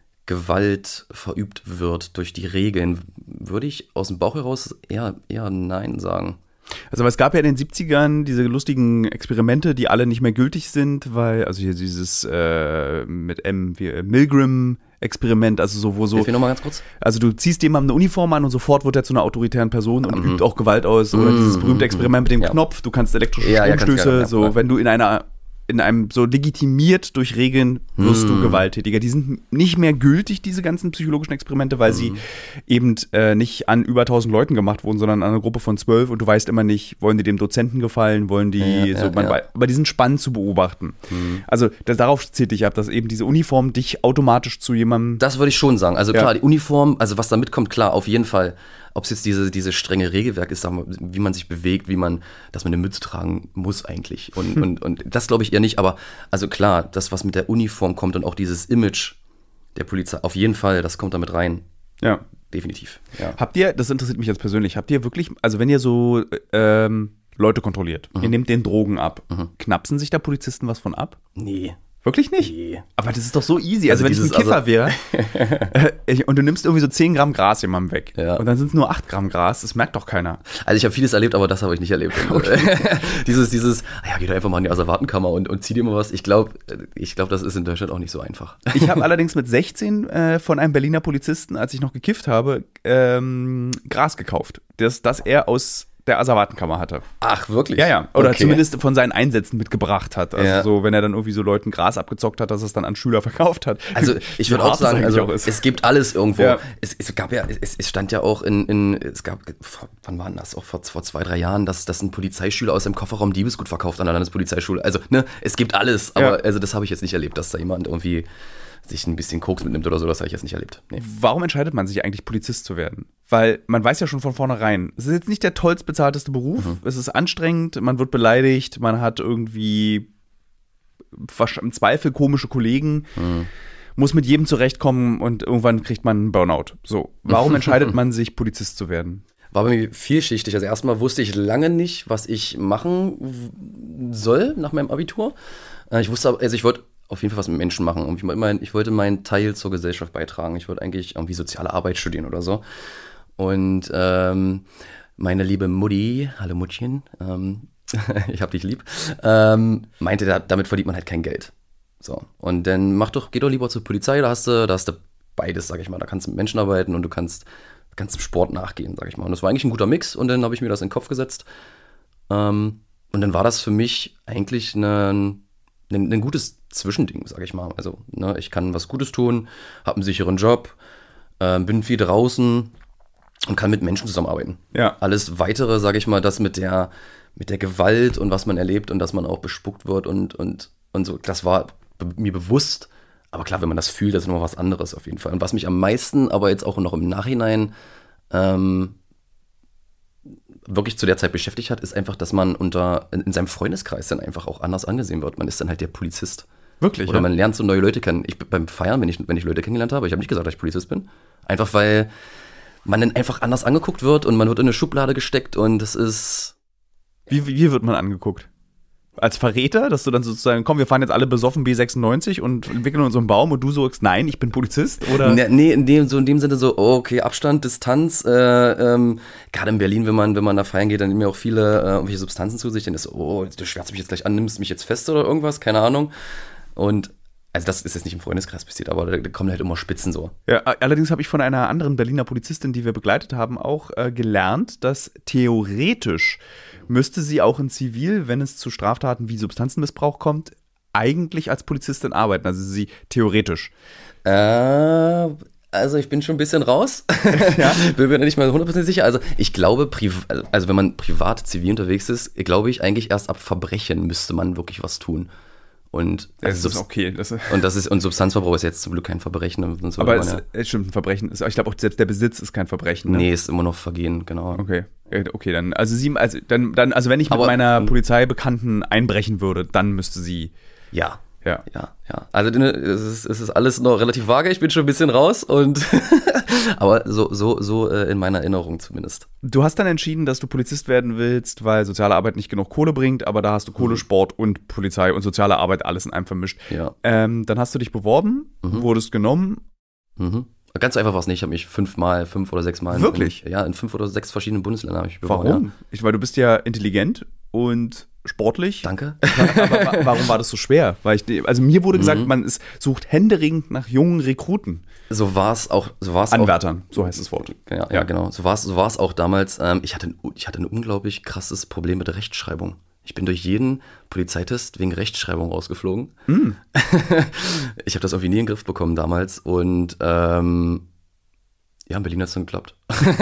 Gewalt verübt wird durch die Regeln, würde ich aus dem Bauch heraus eher, eher nein sagen. Also, weil es gab ja in den siebzigern diese lustigen Experimente, die alle nicht mehr gültig sind, weil, also hier dieses äh, mit M, wie, äh, Milgram-Experiment, also so, wo so. Hilf mir nochmal ganz kurz. Also du ziehst jemandem eine Uniform an und sofort wird er zu einer autoritären Person und Mhm. übt auch Gewalt aus. Oder Mhm. dieses berühmte Experiment mit dem Ja. Knopf, du kannst elektrische Ja, ja, ganz Stromstöße, gerne, ja, so ja. wenn du in einer in einem so legitimiert durch Regeln wirst du Mhm. gewalttätiger. Die sind nicht mehr gültig, diese ganzen psychologischen Experimente, weil Mhm. sie eben äh, nicht an über tausend Leuten gemacht wurden, sondern an einer Gruppe von zwölf und du weißt immer nicht, wollen die dem Dozenten gefallen, wollen die Ja, so, ja, man ja. wei- aber die sind spannend zu beobachten. Mhm. Also das, darauf zielt dich ab, dass eben diese Uniform dich automatisch zu jemandem. Das würde ich schon sagen. Also Ja. klar, die Uniform, also was da mitkommt, klar, auf jeden Fall. Ob es jetzt diese, diese strenge Regelwerk ist, sagen wir, wie man sich bewegt, wie man, dass man eine Mütze tragen muss eigentlich. Und, und, und das glaube ich eher nicht. Aber also klar, das, was mit der Uniform kommt und auch dieses Image der Polizei, auf jeden Fall, das kommt damit rein. Ja. Definitiv. Ja. Habt ihr, das interessiert mich jetzt persönlich, habt ihr wirklich, also wenn ihr so ähm, Leute kontrolliert, ihr nehmt den Drogen ab, Mhm. knapsen sich da Polizisten was von ab? Nee. Wirklich nicht? Nee. Aber das ist doch so easy. Also, Also wenn dieses- ich ein Kiffer also- wäre äh, ich- und du nimmst irgendwie so zehn Gramm Gras jemandem weg Ja. und dann sind es nur acht Gramm Gras, das merkt doch keiner. Also ich habe vieles erlebt, aber das habe ich nicht erlebt. dieses, dieses, ah ja, geh doch einfach mal in die Asservatenkammer und, und zieh dir mal was. Ich glaube, ich glaube, das ist in Deutschland auch nicht so einfach. Ich habe allerdings mit sechzehn äh, von einem Berliner Polizisten, als ich noch gekifft habe, ähm, Gras gekauft, das, das er aus der Asservatenkammer hatte. Ach, wirklich? Ja, ja. Oder Okay. zumindest von seinen Einsätzen mitgebracht hat. Also Ja. so, wenn er dann irgendwie so Leuten Gras abgezockt hat, dass er es dann an Schüler verkauft hat. Also ich Wie würde auch hart das sagen, eigentlich also auch ist. es gibt alles irgendwo. Ja. Es, es gab ja, es, es stand ja auch in, in es gab, vor- wann war denn das? Auch vor, vor zwei, drei Jahren, dass, dass ein Polizeischüler aus dem Kofferraum Diebesgut verkauft an der Landespolizeischule. Also, ne, es gibt alles, aber Ja. also das habe ich jetzt nicht erlebt, dass da jemand irgendwie sich ein bisschen Koks mitnimmt oder so, das habe ich jetzt nicht erlebt. Nee. Warum entscheidet man sich eigentlich, Polizist zu werden? Weil man weiß ja schon von vornherein, es ist jetzt nicht der tollst bezahlteste Beruf, Mhm. es ist anstrengend, man wird beleidigt, man hat irgendwie wahrsch- im Zweifel komische Kollegen, Mhm. muss mit jedem zurechtkommen und irgendwann kriegt man einen Burnout. So, warum entscheidet man sich, Polizist zu werden? War bei mir vielschichtig. Also erstmal wusste ich lange nicht, was ich machen w- soll nach meinem Abitur. Äh, Ich wusste, aber- also ich wollte auf jeden Fall was mit Menschen machen. Und ich, mein, ich wollte meinen Teil zur Gesellschaft beitragen. Ich wollte eigentlich irgendwie soziale Arbeit studieren oder so. Und ähm, meine liebe Mutti, hallo Muttchen, ähm, ich hab dich lieb, ähm, meinte, da, damit verdient man halt kein Geld. So. Und dann mach doch, geh doch lieber zur Polizei, da hast du, da hast du beides, sag ich mal. Da kannst du mit Menschen arbeiten und du kannst, kannst dem Sport nachgehen, sag ich mal. Und das war eigentlich ein guter Mix und dann habe ich mir das in den Kopf gesetzt. Ähm, und dann war das für mich eigentlich ein, ein, ein gutes Zwischending, sag ich mal. Also, ne, ich kann was Gutes tun, habe einen sicheren Job, äh, bin viel draußen und kann mit Menschen zusammenarbeiten. Ja. Alles Weitere, sage ich mal, das mit der, mit der Gewalt und was man erlebt und dass man auch bespuckt wird und, und, und so, das war be- mir bewusst. Aber klar, wenn man das fühlt, das ist noch was anderes auf jeden Fall. Und was mich am meisten, aber jetzt auch noch im Nachhinein ähm, wirklich zu der Zeit beschäftigt hat, ist einfach, dass man unter in, in seinem Freundeskreis dann einfach auch anders angesehen wird. Man ist dann halt der Polizist. Wirklich? Oder ja? man lernt so neue Leute kennen. Ich, beim Feiern, wenn ich, wenn ich Leute kennengelernt habe, ich habe nicht gesagt, dass ich Polizist bin. Einfach weil man dann einfach anders angeguckt wird und man wird in eine Schublade gesteckt und das ist... Wie, wie wird man angeguckt? Als Verräter, dass du dann sozusagen, komm, wir fahren jetzt alle besoffen B sechsundneunzig und entwickeln uns so einen Baum und du sagst, nein, ich bin Polizist? Oder? Nee, nee in, dem, so in dem Sinne so, oh, okay, Abstand, Distanz. Äh, ähm, Gerade in Berlin, wenn man, wenn man da feiern geht, dann nehmen ja auch viele äh, irgendwelche Substanzen zu sich. Dann ist so, oh, du schwärzt mich jetzt gleich an, nimmst mich jetzt fest oder irgendwas, keine Ahnung. Und also das ist jetzt nicht im Freundeskreis passiert, aber da, da kommen halt immer Spitzen so. Ja, allerdings habe ich von einer anderen Berliner Polizistin, die wir begleitet haben, auch äh, gelernt, dass theoretisch müsste sie auch in Zivil, wenn es zu Straftaten wie Substanzenmissbrauch kommt, eigentlich als Polizistin arbeiten. Also sie theoretisch. Äh, also ich bin schon ein bisschen raus. Ja. Bin mir nicht mal hundertprozentig sicher. Also ich glaube, priv- also wenn man privat zivil unterwegs ist, glaube ich eigentlich erst ab Verbrechen müsste man wirklich was tun. Und das ist okay. Das ist und das ist und Substanzverbrauch ist jetzt zum Glück kein Verbrechen. So aber es, ja. es stimmt, ein Verbrechen ist. Ich glaube auch selbst der Besitz ist kein Verbrechen. Ne? Nee, ist immer noch Vergehen, genau. Okay, okay, dann also sie, also dann, dann also wenn ich mit aber, meiner Polizeibekannten einbrechen würde, dann müsste sie. Ja. Ja, ja, ja. Also es ist, es ist alles noch relativ vage. Ich bin schon ein bisschen raus und aber so, so, so in meiner Erinnerung zumindest. Du hast dann entschieden, dass du Polizist werden willst, weil soziale Arbeit nicht genug Kohle bringt, aber da hast du Kohle, mhm. Sport und Polizei und soziale Arbeit alles in einem vermischt. Ja. Ähm, dann hast du dich beworben, mhm. wurdest genommen. Mhm. Ganz einfach war es nicht. Ich habe mich fünfmal, fünf oder sechs Mal. Wirklich? In, ja, in fünf oder sechs verschiedenen Bundesländern habe ich mich beworben. Warum? Ja. Ich, weil du bist ja intelligent und sportlich. Danke. Aber warum war das so schwer? Weil ich, also mir wurde gesagt, mhm. man ist, sucht händeringend nach jungen Rekruten. So war es auch. So war's Anwärtern, auch, so heißt das Wort. Ja, ja, ja. genau. So war es so war's auch damals. Ähm, ich, hatte ein, ich hatte ein unglaublich krasses Problem mit der Rechtschreibung. Ich bin durch jeden Polizeitest wegen Rechtschreibung rausgeflogen. Mm. Ich habe das irgendwie nie in den Griff bekommen damals. Und ähm, ja, in Berlin hat es dann geklappt.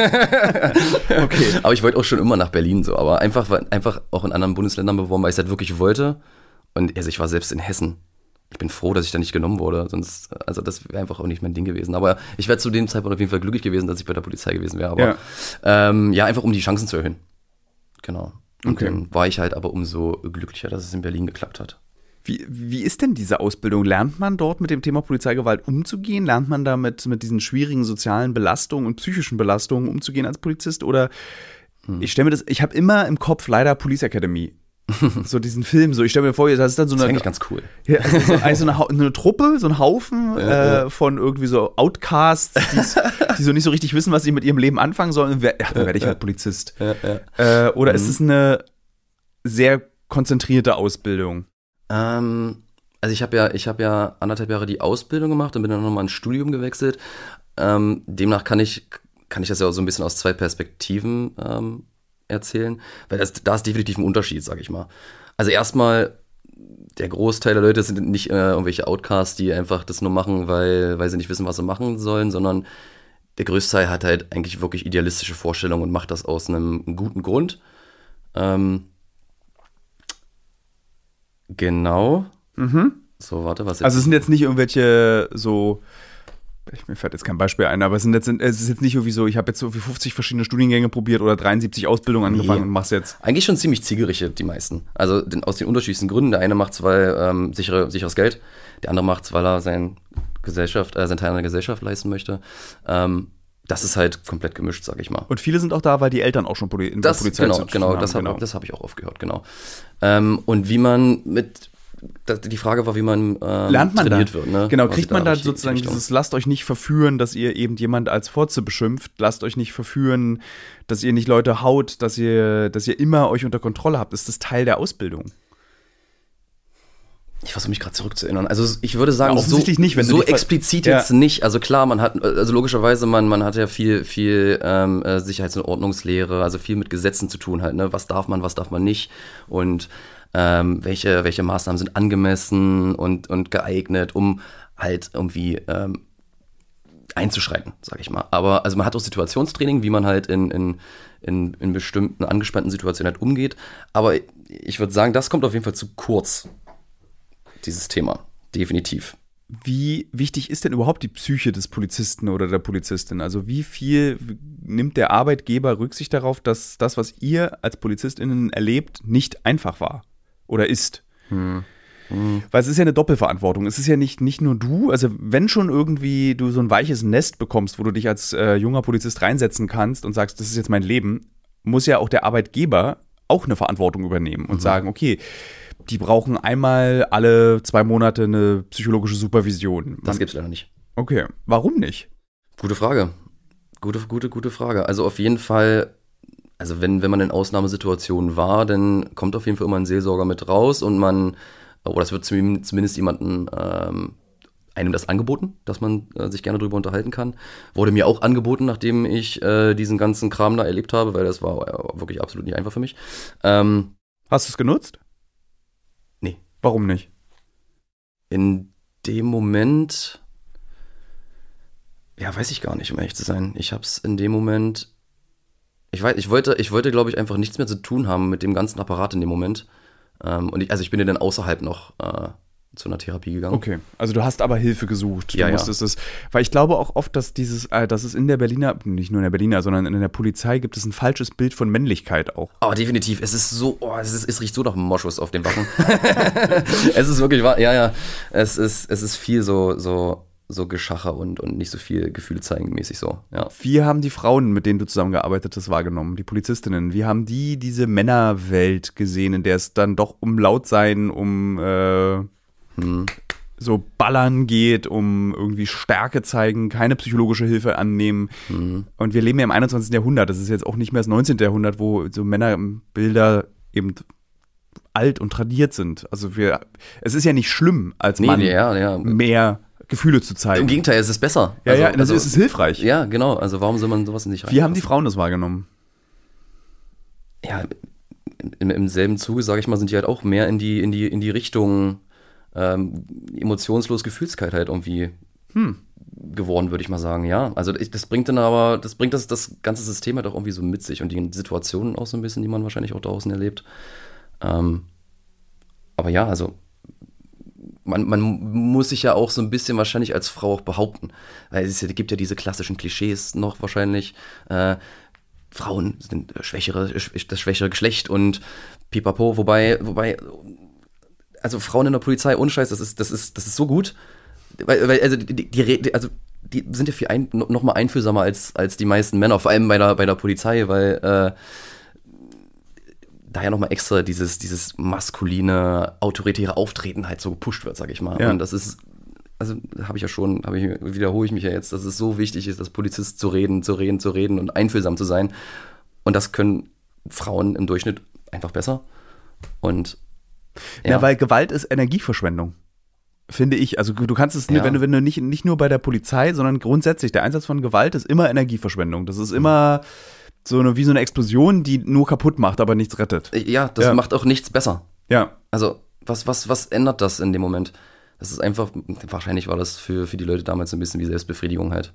Okay. Aber ich wollte auch schon immer nach Berlin so. Aber einfach, einfach auch in anderen Bundesländern beworben, weil ich es halt wirklich wollte. Und also ich war selbst in Hessen. Ich bin froh, dass ich da nicht genommen wurde. Sonst, also das wäre einfach auch nicht mein Ding gewesen. Aber ich wäre zu dem Zeitpunkt auf jeden Fall glücklich gewesen, dass ich bei der Polizei gewesen wäre. Aber ja, ähm, ja einfach um die Chancen zu erhöhen. Genau. Und okay. Dann war ich halt aber umso glücklicher, dass es in Berlin geklappt hat. Wie, wie ist denn diese Ausbildung? Lernt man dort mit dem Thema Polizeigewalt umzugehen? Lernt man damit mit diesen schwierigen sozialen Belastungen und psychischen Belastungen umzugehen als Polizist? Oder hm. ich stelle mir das, ich habe immer im Kopf leider Police Academy. So diesen Film, so ich stelle mir vor, das ist dann so eine. Das ist eigentlich ganz cool. Ja, also so, also eine, eine Truppe, so ein Haufen ja, äh, ja. von irgendwie so Outcasts, die so nicht so richtig wissen, was sie mit ihrem Leben anfangen sollen. Ja, dann werde ich halt Polizist. Ja, ja. Äh, oder mhm. ist es eine sehr konzentrierte Ausbildung? Ähm, also ich habe ja, ich habe ja anderthalb Jahre die Ausbildung gemacht und bin dann nochmal ins Studium gewechselt. Ähm, demnach kann ich, kann ich das ja auch so ein bisschen aus zwei Perspektiven ähm, erzählen, weil das, da ist definitiv ein Unterschied, sag ich mal. Also erstmal, der Großteil der Leute sind nicht äh, irgendwelche Outcasts, die einfach das nur machen, weil, weil sie nicht wissen, was sie machen sollen, sondern der größte Teil hat halt eigentlich wirklich idealistische Vorstellungen und macht das aus einem guten Grund. Ähm, genau. Mhm. So, warte, was jetzt? Also es sind jetzt nicht irgendwelche so, ich, mir fällt jetzt kein Beispiel ein, aber es, sind jetzt, es ist jetzt nicht irgendwie so, ich habe jetzt so wie fünfzig verschiedene Studiengänge probiert oder dreiundsiebzig Ausbildungen angefangen nee. und mach's jetzt. Eigentlich schon ziemlich zielgerichtet, die meisten. Also den, aus den unterschiedlichsten Gründen. Der eine macht's, weil ähm, sichere, sicheres Geld, der andere macht's, weil er sein Gesellschaft, äh, sein Teil an der Gesellschaft leisten möchte. Ähm, das ist halt komplett gemischt, sag ich mal. Und viele sind auch da, weil die Eltern auch schon Poli- in das, der Polizei genau, sind. Genau, das habe genau. hab ich auch aufgehört, genau. Ähm, und wie man mit die Frage war, wie man ähm, Lernt man trainiert da? wird. Ne? Genau, kriegt man da sozusagen dieses, lasst euch nicht verführen, dass ihr eben jemand als Fotze beschimpft, lasst euch nicht verführen, dass ihr nicht Leute haut, dass ihr, dass ihr immer euch unter Kontrolle habt. Ist das Teil der Ausbildung? Ich versuche mich gerade zurückzuerinnern. Also ich würde sagen, ja, offensichtlich so, nicht, wenn so du explizit ja. jetzt nicht. Also klar, man hat, also logischerweise, man, man hat ja viel, viel ähm, Sicherheits- und Ordnungslehre, also viel mit Gesetzen zu tun halt. Ne? Was darf man, was darf man nicht? Und Ähm, welche, welche Maßnahmen sind angemessen und, und geeignet, um halt irgendwie ähm, einzuschreiten, sag ich mal. Aber also man hat auch Situationstraining, wie man halt in, in, in, in bestimmten angespannten Situationen halt umgeht. Aber ich würde sagen, das kommt auf jeden Fall zu kurz, dieses Thema. Definitiv. Wie wichtig ist denn überhaupt die Psyche des Polizisten oder der Polizistin? Also wie viel nimmt der Arbeitgeber Rücksicht darauf, dass das, was ihr als PolizistInnen erlebt, nicht einfach war? Oder ist? Hm. Mhm. Weil es ist ja eine Doppelverantwortung. Es ist ja nicht, nicht nur du, also wenn schon irgendwie du so ein weiches Nest bekommst, wo du dich als äh, junger Polizist reinsetzen kannst und sagst, das ist jetzt mein Leben, muss ja auch der Arbeitgeber auch eine Verantwortung übernehmen und mhm. sagen, okay, die brauchen einmal alle zwei Monate eine psychologische Supervision. Das gibt's leider nicht. Okay, warum nicht? Gute Frage. Gute, gute, gute Frage. Also auf jeden Fall, also wenn, wenn man in Ausnahmesituationen war, dann kommt auf jeden Fall immer ein Seelsorger mit raus und man, oder es wird zumindest jemanden, ähm, einem das angeboten, dass man äh, sich gerne drüber unterhalten kann. Wurde mir auch angeboten, nachdem ich äh, diesen ganzen Kram da erlebt habe, weil das war äh, wirklich absolut nicht einfach für mich. Ähm, Hast du es genutzt? Nee. Warum nicht? In dem Moment, ja, weiß ich gar nicht, um ehrlich zu sein. Ich hab's in dem Moment, ich weiß, ich wollte, ich wollte, glaube ich, einfach nichts mehr zu tun haben mit dem ganzen Apparat in dem Moment. Ähm, und ich, also ich bin ja dann außerhalb noch äh, zu einer Therapie gegangen. Okay, also du hast aber Hilfe gesucht. Du ja, musstest ja. es, weil ich glaube auch oft, dass dieses, äh, dass es in der Berliner, nicht nur in der Berliner, sondern in der Polizei gibt es ein falsches Bild von Männlichkeit auch. Aber definitiv, es ist so, oh, es, ist, es riecht so nach Moschus auf den Wachen. Es ist wirklich wahr, ja, ja, es ist, es ist viel so, so, so Geschacher und, und nicht so viel Gefühle zeigen mäßig so, ja. Wie haben die Frauen, mit denen du zusammengearbeitet hast, wahrgenommen, die Polizistinnen, wie haben die diese Männerwelt gesehen, in der es dann doch um Lautsein, um äh, hm. so Ballern geht, um irgendwie Stärke zeigen, keine psychologische Hilfe annehmen. Mhm. Und wir leben ja im einundzwanzigsten Jahrhundert. Das ist jetzt auch nicht mehr das neunzehnten Jahrhundert, wo so Männerbilder eben alt und tradiert sind. Also wir, es ist ja nicht schlimm, als nee, Mann nee, ja, ja. mehr Gefühle zu zeigen. Im Gegenteil, es ist besser. Ja, also, ja, also es ist hilfreich. Ja, genau. Also warum soll man sowas nicht rein? Wie haben die Frauen das wahrgenommen? Ja, im, im selben Zuge, sage ich mal, sind die halt auch mehr in die, in die, in die Richtung Ähm, emotionslos Gefühlskeit halt irgendwie hm. geworden, würde ich mal sagen, ja. Also ich, das bringt dann aber, das bringt das, das ganze System halt auch irgendwie so mit sich und die Situationen auch so ein bisschen, die man wahrscheinlich auch draußen erlebt. Ähm, aber ja, also man, man muss sich ja auch so ein bisschen wahrscheinlich als Frau auch behaupten, weil es gibt ja diese klassischen Klischees noch wahrscheinlich, äh, Frauen sind schwächere, das schwächere Geschlecht und pipapo, wobei, wobei also Frauen in der Polizei, ohne Scheiß, das ist, das ist, das ist so gut. Weil, weil also die, die, also die sind ja viel ein, noch mal einfühlsamer als, als die meisten Männer, vor allem bei der, bei der Polizei, weil äh, da ja noch mal extra dieses, dieses maskuline, autoritäre Auftreten halt so gepusht wird, sag ich mal. Ja. Und das ist, also habe ich ja schon, habe ich, wiederhole ich mich ja jetzt, dass es so wichtig ist, als Polizist zu reden, zu reden, zu reden und einfühlsam zu sein. Und das können Frauen im Durchschnitt einfach besser. Und ja. ja, weil Gewalt ist Energieverschwendung, finde ich. Also du kannst es, ja. wenn du, wenn du nicht, nicht nur bei der Polizei, sondern grundsätzlich, der Einsatz von Gewalt ist immer Energieverschwendung. Das ist immer so eine, wie so eine Explosion, die nur kaputt macht, aber nichts rettet. Ja, das ja. macht auch nichts besser. Ja. Also was, was, was ändert das in dem Moment? Das ist einfach, wahrscheinlich war das für, für die Leute damals ein bisschen wie Selbstbefriedigung halt.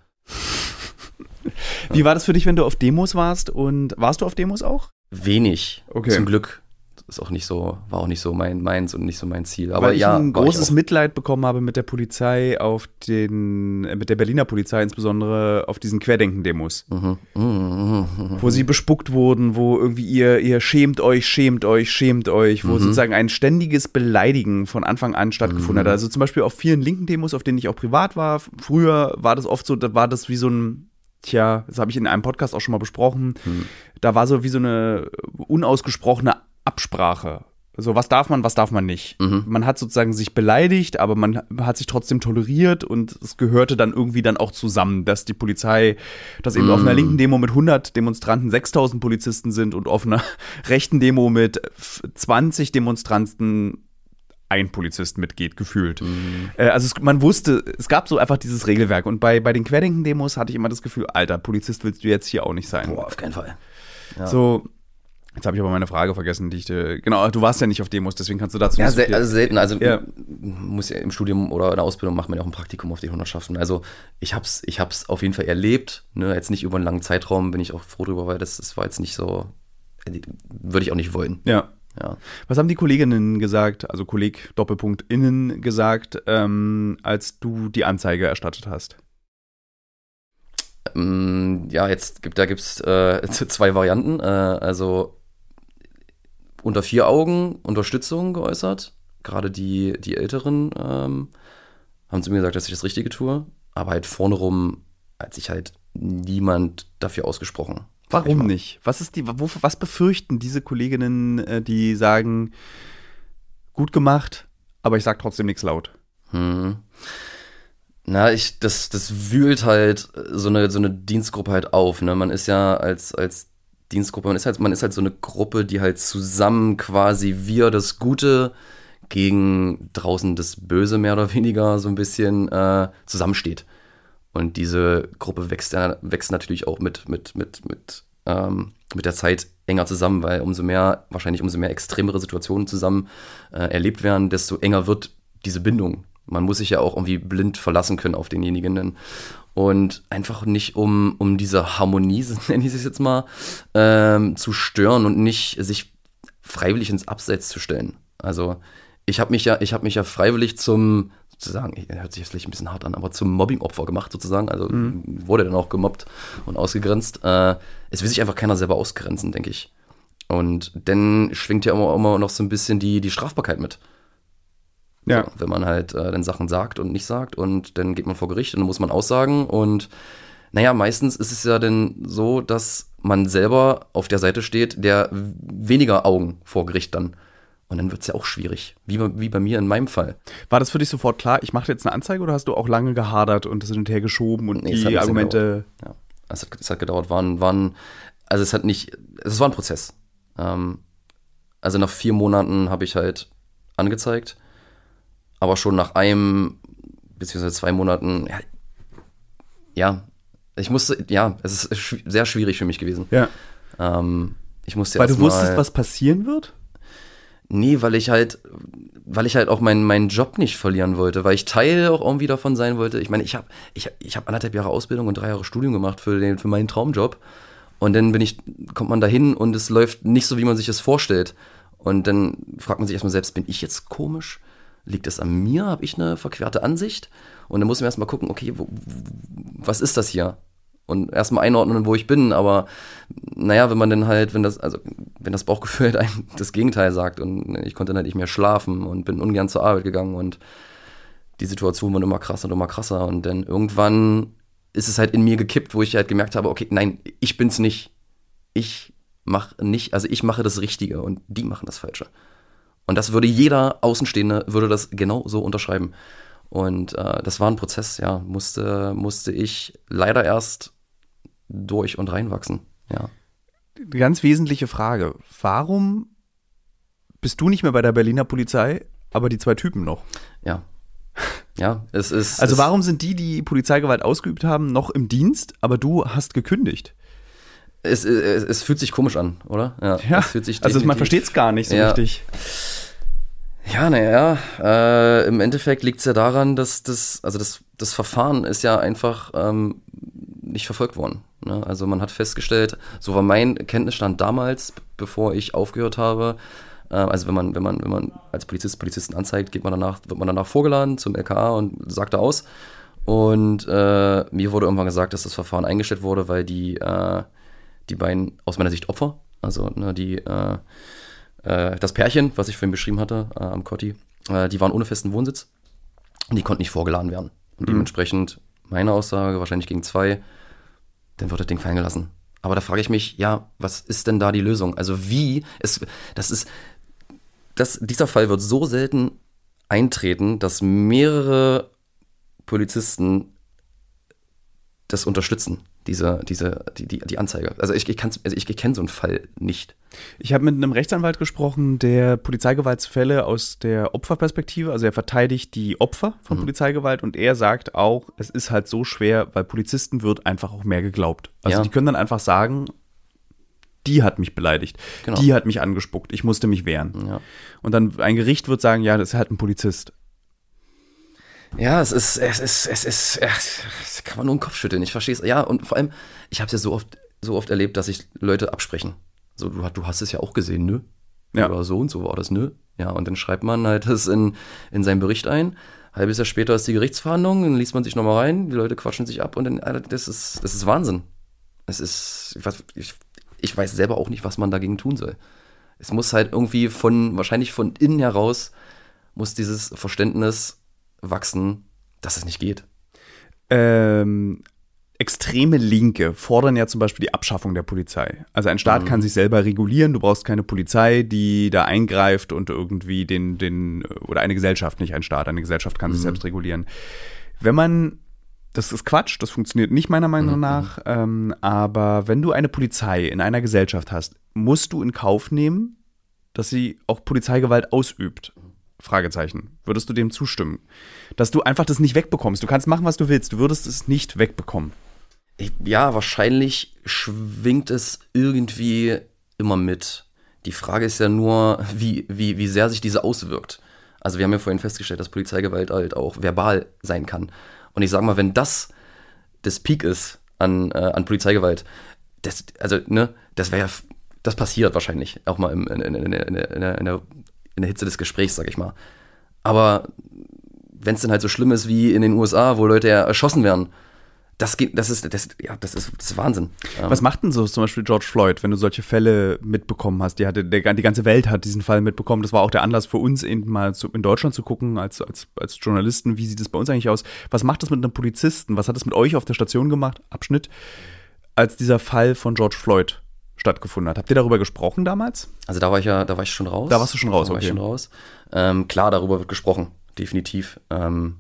Wie war das für dich, wenn du auf Demos warst? Und warst du auf Demos auch? Wenig, okay. Zum Glück. Ist auch nicht so, war auch nicht so mein meins und nicht so mein Ziel. Aber Weil ich ja, ein großes Mitleid bekommen habe mit der Polizei auf den, mit der Berliner Polizei insbesondere auf diesen Querdenken-Demos. Mhm. Mhm, mhm, mhm. Wo sie bespuckt wurden, wo irgendwie ihr, ihr schämt euch, schämt euch, schämt euch, wo mhm. sozusagen ein ständiges Beleidigen von Anfang an stattgefunden mhm. hat. Also zum Beispiel auf vielen linken Demos, auf denen ich auch privat war. Früher war das oft so, da war das wie so ein, tja, das habe ich in einem Podcast auch schon mal besprochen, mhm. da war so wie so eine unausgesprochene Absprache. So, was darf man, was darf man nicht. Mhm. Man hat sozusagen sich beleidigt, aber man hat sich trotzdem toleriert und es gehörte dann irgendwie dann auch zusammen, dass die Polizei, dass eben mhm. auf einer linken Demo mit hundert Demonstranten sechstausend Polizisten sind und auf einer rechten Demo mit zwanzig Demonstranten ein Polizist mitgeht, gefühlt. Mhm. Äh, also es, man wusste, es gab so einfach dieses Regelwerk und bei, bei den Querdenken-Demos hatte ich immer das Gefühl, Alter, Polizist willst du jetzt hier auch nicht sein. Boah, auf keinen Fall. Ja. So, jetzt habe ich aber meine Frage vergessen, die ich dir, genau, du warst ja nicht auf Demos, deswegen kannst du dazu ja, nicht so sel- also selten, also ja. muss ja im Studium oder in der Ausbildung macht man ja auch ein Praktikum auf die Hundertschaften. Also ich hab's, ich hab's auf jeden Fall erlebt, ne, jetzt nicht über einen langen Zeitraum, bin ich auch froh drüber, weil das, das war jetzt nicht so, würde ich auch nicht wollen. Ja. Ja. Was haben die Kolleginnen gesagt, also Kolleg Doppelpunkt innen gesagt, ähm, als du die Anzeige erstattet hast? Ähm, ja, jetzt gibt, da gibt's äh, zwei Varianten, äh, also unter vier Augen Unterstützung geäußert, gerade die, die Älteren ähm, haben zu mir gesagt, dass ich das Richtige tue, aber halt vorne rum hat sich halt niemand dafür ausgesprochen. Warum nicht? Was ist die, wo, was befürchten diese Kolleginnen, die sagen, gut gemacht, aber ich sag trotzdem nichts laut? Hm. Na, ich, das, das wühlt halt so eine, so eine Dienstgruppe halt auf, ne? Man ist ja als, als Dienstgruppe, man ist halt, man ist halt so eine Gruppe, die halt zusammen quasi wir das Gute gegen draußen das Böse mehr oder weniger so ein bisschen äh, zusammensteht. Und diese Gruppe wächst, ja, wächst natürlich auch mit, mit, mit, mit, ähm, mit der Zeit enger zusammen, weil umso mehr, wahrscheinlich umso mehr extremere Situationen zusammen äh, erlebt werden, desto enger wird diese Bindung. Man muss sich ja auch irgendwie blind verlassen können auf denjenigen. Und einfach nicht, um, um diese Harmonie, nenne ich es jetzt mal, ähm, zu stören und nicht sich freiwillig ins Abseits zu stellen. Also ich habe mich ja, ich habe mich ja freiwillig zum, sozusagen, hört sich jetzt vielleicht ein bisschen hart an, aber zum Mobbing-Opfer gemacht sozusagen. Also mhm. wurde dann auch gemobbt und ausgegrenzt. Äh, es will sich einfach keiner selber ausgrenzen, denke ich. Und dann schwingt ja immer, immer noch so ein bisschen die, die Strafbarkeit mit. Ja. So, wenn man halt äh, dann Sachen sagt und nicht sagt und dann geht man vor Gericht und dann muss man aussagen und naja, meistens ist es ja dann so, dass man selber auf der Seite steht, der weniger Augen vor Gericht dann. Und dann wird es ja auch schwierig, wie bei, wie bei mir in meinem Fall. War das für dich sofort klar, ich mache jetzt eine Anzeige oder hast du auch lange gehadert und das hin und her geschoben und nee, die Argumente? Ja, es hat, es hat gedauert, waren, waren, also es hat nicht, es war ein Prozess. Ähm, also nach vier Monaten habe ich halt angezeigt. Aber schon nach einem, beziehungsweise zwei Monaten, ja, ja, ich musste, ja, es ist schw- sehr schwierig für mich gewesen. Ja. Ähm, ich musste weil erst du wusstest, mal, was passieren wird? Nee, weil ich halt, weil ich halt auch meinen meinen Job nicht verlieren wollte, weil ich Teil auch irgendwie davon sein wollte. Ich meine, ich habe ich hab, ich hab anderthalb Jahre Ausbildung und drei Jahre Studium gemacht für den, für meinen Traumjob. Und dann bin ich, kommt man dahin und es läuft nicht so, wie man sich es vorstellt. Und dann fragt man sich erstmal selbst, bin ich jetzt komisch? Liegt es an mir? Habe ich eine verquerte Ansicht? Und dann muss man erstmal gucken, okay, wo, was ist das hier? Und erstmal einordnen, wo ich bin. Aber naja, wenn man dann halt, wenn das, also wenn das Bauchgefühl halt einem das Gegenteil sagt und ich konnte dann halt nicht mehr schlafen und bin ungern zur Arbeit gegangen und die Situation wurde immer krasser und immer krasser. Und dann irgendwann ist es halt in mir gekippt, wo ich halt gemerkt habe, okay, nein, ich bin's nicht. Ich mache nicht, also ich mache das Richtige und die machen das Falsche. Und das würde jeder Außenstehende, würde das genau so unterschreiben. Und äh, das war ein Prozess, ja, musste, musste ich leider erst durch und reinwachsen, ja. Eine ganz wesentliche Frage, warum bist du nicht mehr bei der Berliner Polizei, aber die zwei Typen noch? Ja, ja, es ist... Also es warum sind die, die Polizeigewalt ausgeübt haben, noch im Dienst, aber du hast gekündigt? Es, es, es fühlt sich komisch an, oder? Ja, ja. Es fühlt sich also man versteht es gar nicht so ja. richtig. Ja, naja, äh, im Endeffekt liegt es ja daran, dass das, also das, das Verfahren ist ja einfach ähm, nicht verfolgt worden. Ne? Also man hat festgestellt, so war mein Kenntnisstand damals, bevor ich aufgehört habe, äh, also wenn man, wenn man, wenn man als Polizist Polizisten anzeigt, geht man danach, wird man danach vorgeladen zum L K A und sagt da aus. Und äh, mir wurde irgendwann gesagt, dass das Verfahren eingestellt wurde, weil die äh, die beiden, aus meiner Sicht Opfer, also ne, die äh, äh, das Pärchen, was ich vorhin beschrieben hatte, äh, am Kotti, äh, die waren ohne festen Wohnsitz und die konnten nicht vorgeladen werden. Und mhm. dementsprechend meine Aussage, wahrscheinlich gegen zwei, dann wird das Ding fallen gelassen. Aber da frage ich mich, ja, was ist denn da die Lösung? Also wie, es, das ist, das, dieser Fall wird so selten eintreten, dass mehrere Polizisten das unterstützen. Diese, diese, die, die, die Anzeige. Also ich, ich, kann's, also ich, ich kenne so einen Fall nicht. Ich habe mit einem Rechtsanwalt gesprochen, der Polizeigewaltsfälle aus der Opferperspektive, also er verteidigt die Opfer von mhm. Polizeigewalt und er sagt auch, es ist halt so schwer, weil Polizisten wird einfach auch mehr geglaubt. Also ja. die können dann einfach sagen, die hat mich beleidigt, genau. die hat mich angespuckt, ich musste mich wehren. Ja. Und dann ein Gericht wird sagen, ja, das ist halt ein Polizist. Ja, es ist, es ist, es ist, es kann man nur den Kopf schütteln, ich verstehe es. Ja, und vor allem, ich habe es ja so oft, so oft erlebt, dass sich Leute absprechen. So, du, du hast es ja auch gesehen, ne? Ja. Oder so und so war das, ne? Ja, und dann schreibt man halt das in, in seinen Bericht ein. Halbes Jahr später ist die Gerichtsverhandlung, dann liest man sich nochmal rein, die Leute quatschen sich ab und dann, Alter, das ist, das ist Wahnsinn. Es ist, ich weiß, ich, ich weiß selber auch nicht, was man dagegen tun soll. Es muss halt irgendwie von, wahrscheinlich von innen heraus, muss dieses Verständnis wachsen, dass es nicht geht. Ähm, extreme Linke fordern ja zum Beispiel die Abschaffung der Polizei. Also ein Staat mhm. kann sich selber regulieren, du brauchst keine Polizei, die da eingreift und irgendwie den, den, oder eine Gesellschaft, nicht ein Staat, eine Gesellschaft kann mhm. sich selbst regulieren. Wenn man, das ist Quatsch, das funktioniert nicht meiner Meinung mhm. nach, ähm, aber wenn du eine Polizei in einer Gesellschaft hast, musst du in Kauf nehmen, dass sie auch Polizeigewalt ausübt. Fragezeichen. Würdest du dem zustimmen? Dass du einfach das nicht wegbekommst. Du kannst machen, was du willst. Du würdest es nicht wegbekommen. Ja, wahrscheinlich schwingt es irgendwie immer mit. Die Frage ist ja nur, wie, wie, wie sehr sich diese auswirkt. Also wir haben ja vorhin festgestellt, dass Polizeigewalt halt auch verbal sein kann. Und ich sag mal, wenn das das Peak ist an, äh, an Polizeigewalt, das, also, ne, das wäre ja, das passiert wahrscheinlich auch mal in, in, in, in, in, in, in der in der Hitze des Gesprächs, sag ich mal. Aber wenn es dann halt so schlimm ist wie in den U S A, wo Leute ja erschossen werden, das geht, das ist, das, ja, das ist, das ist Wahnsinn. Was macht denn so zum Beispiel George Floyd, wenn du solche Fälle mitbekommen hast? Die, hatte, der, die ganze Welt hat diesen Fall mitbekommen. Das war auch der Anlass für uns, eben mal zu, in Deutschland zu gucken, als, als, als Journalisten, wie sieht es bei uns eigentlich aus? Was macht das mit einem Polizisten? Was hat das mit euch auf der Station gemacht? Abschnitt. Als dieser Fall von George Floyd stattgefunden hat. Habt ihr darüber gesprochen damals? Also da war ich ja, da war ich schon raus. Da warst du schon raus, da war okay. ich schon raus. Ähm, klar, darüber wird gesprochen, definitiv. Ähm,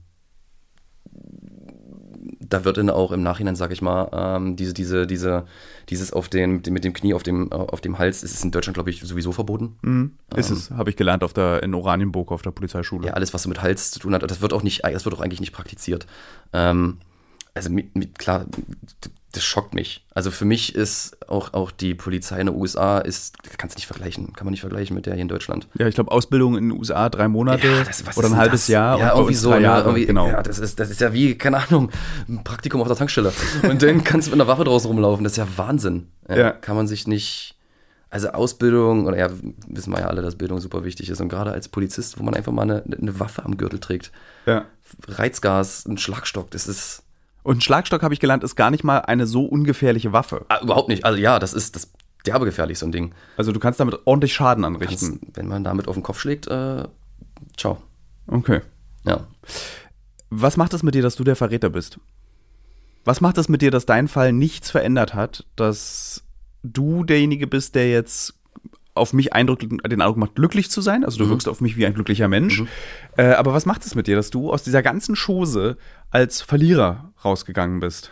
da wird dann auch im Nachhinein, sag ich mal, ähm, diese, diese, diese, dieses auf den, mit dem Knie auf dem, auf dem Hals, ist es in Deutschland, glaube ich, sowieso verboten. Mhm. Ist ähm, es, habe ich gelernt auf der, in Oranienburg auf der Polizeischule. Ja, alles, was so mit Hals zu tun hat, das wird auch nicht, das wird auch eigentlich nicht praktiziert. Ähm, also mit, mit, klar, das schockt mich. Also für mich ist auch, auch die Polizei in den U S A, ist, kannst du nicht vergleichen, kann man nicht vergleichen mit der hier in Deutschland. Ja, ich glaube, Ausbildung in den U S A drei Monate ja, das, oder ein halbes das? Jahr ja, und irgendwie so, drei ja, Jahre, irgendwie, genau. Ja, das ist, das ist ja wie, keine Ahnung, ein Praktikum auf der Tankstelle. Und dann kannst du mit einer Waffe draußen rumlaufen, das ist ja Wahnsinn. Ja, ja. Kann man sich nicht, also Ausbildung, oder ja, wissen wir ja alle, dass Bildung super wichtig ist und gerade als Polizist, wo man einfach mal eine, eine Waffe am Gürtel trägt. Ja. Reizgas, ein Schlagstock, das ist... Und ein Schlagstock, habe ich gelernt, ist gar nicht mal eine so ungefährliche Waffe. Ah, überhaupt nicht. Also ja, das ist das derbe gefährlich, so ein Ding. Also du kannst damit ordentlich Schaden anrichten. Kannst, wenn man damit auf den Kopf schlägt, äh, ciao. Okay. Ja. Was macht es mit dir, dass du der Verräter bist? Was macht es mit dir, dass dein Fall nichts verändert hat, dass du derjenige bist, der jetzt auf mich Eindruck, den Eindruck macht, glücklich zu sein? Also du mhm. wirkst auf mich wie ein glücklicher Mensch. Mhm. Äh, aber was macht es mit dir, dass du aus dieser ganzen Chose als Verlierer rausgegangen bist?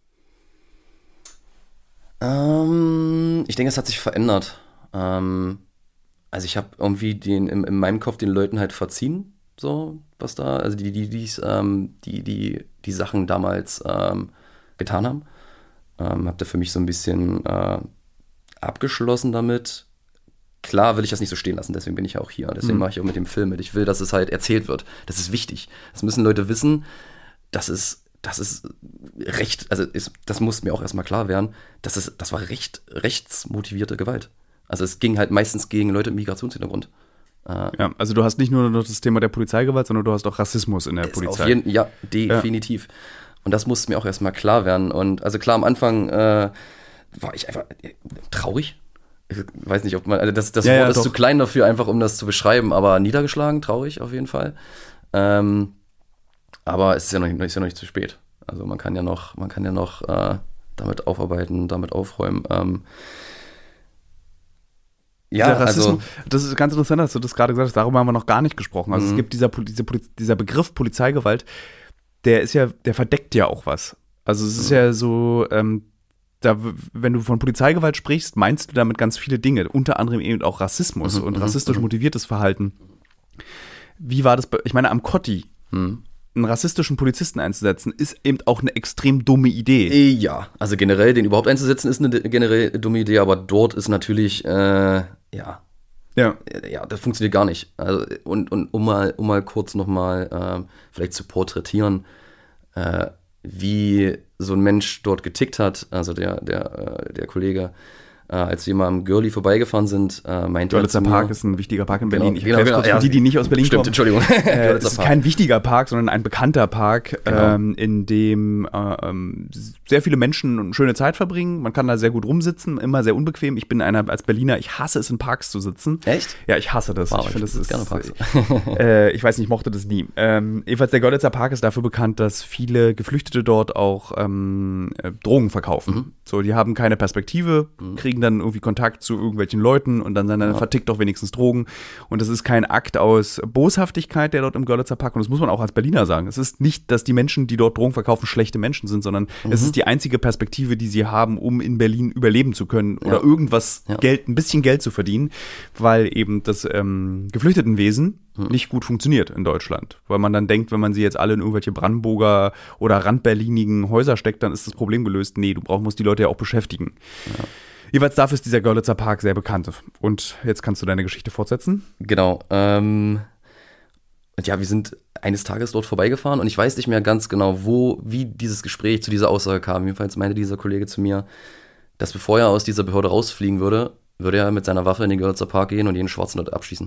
Ähm, ich denke, es hat sich verändert. Ähm, also ich habe irgendwie den, in, in meinem Kopf den Leuten halt verziehen, so was da, also die, die, die's, ähm, die, die, die Sachen damals ähm, getan haben. Ähm, habe da für mich so ein bisschen äh, abgeschlossen damit. Klar will ich das nicht so stehen lassen, deswegen bin ich ja auch hier. Deswegen mhm. mache ich auch mit dem Film mit. Ich will, dass es halt erzählt wird. Das ist wichtig. Das müssen Leute wissen. Das ist, das ist recht, also ist, das muss mir auch erstmal klar werden. Das, ist, das war recht, rechtsmotivierte Gewalt. Also es ging halt meistens gegen Leute mit Migrationshintergrund. Äh, ja, also du hast nicht nur das Thema der Polizeigewalt, sondern du hast auch Rassismus in der Polizei. Auf jeden, ja, definitiv. Ja. Und das muss mir auch erstmal klar werden. Und also klar, am Anfang äh, war ich einfach traurig. Ich weiß nicht, ob man, also das, das ja, Wort ja, ist doch. zu klein dafür, einfach um das zu beschreiben, aber niedergeschlagen, traurig auf jeden Fall. Ähm, aber es ist ja noch nicht, ist ja noch nicht zu spät. Also man kann ja noch, man kann ja noch äh, damit aufarbeiten, damit aufräumen. Ähm, ja, also das ist ganz interessant, dass du das gerade gesagt hast, darüber haben wir noch gar nicht gesprochen. Also mhm. es gibt dieser, diese, dieser Begriff Polizeigewalt, der ist ja, der verdeckt ja auch was. Also es ist mhm. ja so, ähm, Da, wenn du von Polizeigewalt sprichst, meinst du damit ganz viele Dinge, unter anderem eben auch Rassismus mhm, und rassistisch mhm. motiviertes Verhalten. Wie war das bei, ich meine, am Kotti, mhm. einen rassistischen Polizisten einzusetzen, ist eben auch eine extrem dumme Idee. Ja, also generell, den überhaupt einzusetzen, ist eine generell dumme Idee, aber dort ist natürlich, äh, ja, ja, ja, das funktioniert gar nicht. Also, und, und um mal, um mal kurz nochmal äh, vielleicht zu porträtieren, äh, wie so ein Mensch dort getickt hat, also der, der, der Kollege, Äh, als wir mal am Girlie vorbeigefahren sind, äh, meinte Görlitzer Park ist ein wichtiger Park in Berlin. Genau, ich genau, erkläre genau, kurz ja. für die, die nicht aus Berlin Stimmt, kommen. Entschuldigung. Äh, es ist kein wichtiger Park, sondern ein bekannter Park, Genau. ähm, in dem äh, ähm, sehr viele Menschen eine schöne Zeit verbringen. Man kann da sehr gut rumsitzen, immer sehr unbequem. Ich bin einer als Berliner, ich hasse es, in Parks zu sitzen. Echt? Ja, ich hasse das. Wow, ich finde, ich das ist gerne Parks. äh, ich weiß nicht, ich mochte das nie. Ähm, jedenfalls der Görlitzer Park ist dafür bekannt, dass viele Geflüchtete dort auch ähm, äh, Drogen verkaufen. Mhm. So, die haben keine Perspektive, Mhm. kriegen dann irgendwie Kontakt zu irgendwelchen Leuten und dann, dann Ja. vertickt doch wenigstens Drogen. Und das ist kein Akt aus Boshaftigkeit, der dort im Görlitzer Park, und das muss man auch als Berliner sagen. Es ist nicht, dass die Menschen, die dort Drogen verkaufen, schlechte Menschen sind, sondern Mhm. es ist die einzige Perspektive, die sie haben, um in Berlin überleben zu können oder Ja. irgendwas Ja. Geld, ein bisschen Geld zu verdienen, weil eben das ähm, Geflüchtetenwesen Mhm. nicht gut funktioniert in Deutschland. Weil man dann denkt, wenn man sie jetzt alle in irgendwelche Brandenburger oder randberlinigen Häuser steckt, dann ist das Problem gelöst. Nee, du brauch, musst die Leute ja auch beschäftigen. Ja. Jeweils dafür ist dieser Görlitzer Park sehr bekannt. Und jetzt kannst du deine Geschichte fortsetzen. Genau. Ähm, und ja, wir sind eines Tages dort vorbeigefahren und ich weiß nicht mehr ganz genau, wo, wie dieses Gespräch zu dieser Aussage kam. Jedenfalls meinte dieser Kollege zu mir, dass bevor er aus dieser Behörde rausfliegen würde, würde er mit seiner Waffe in den Görlitzer Park gehen und jeden Schwarzen dort abschießen.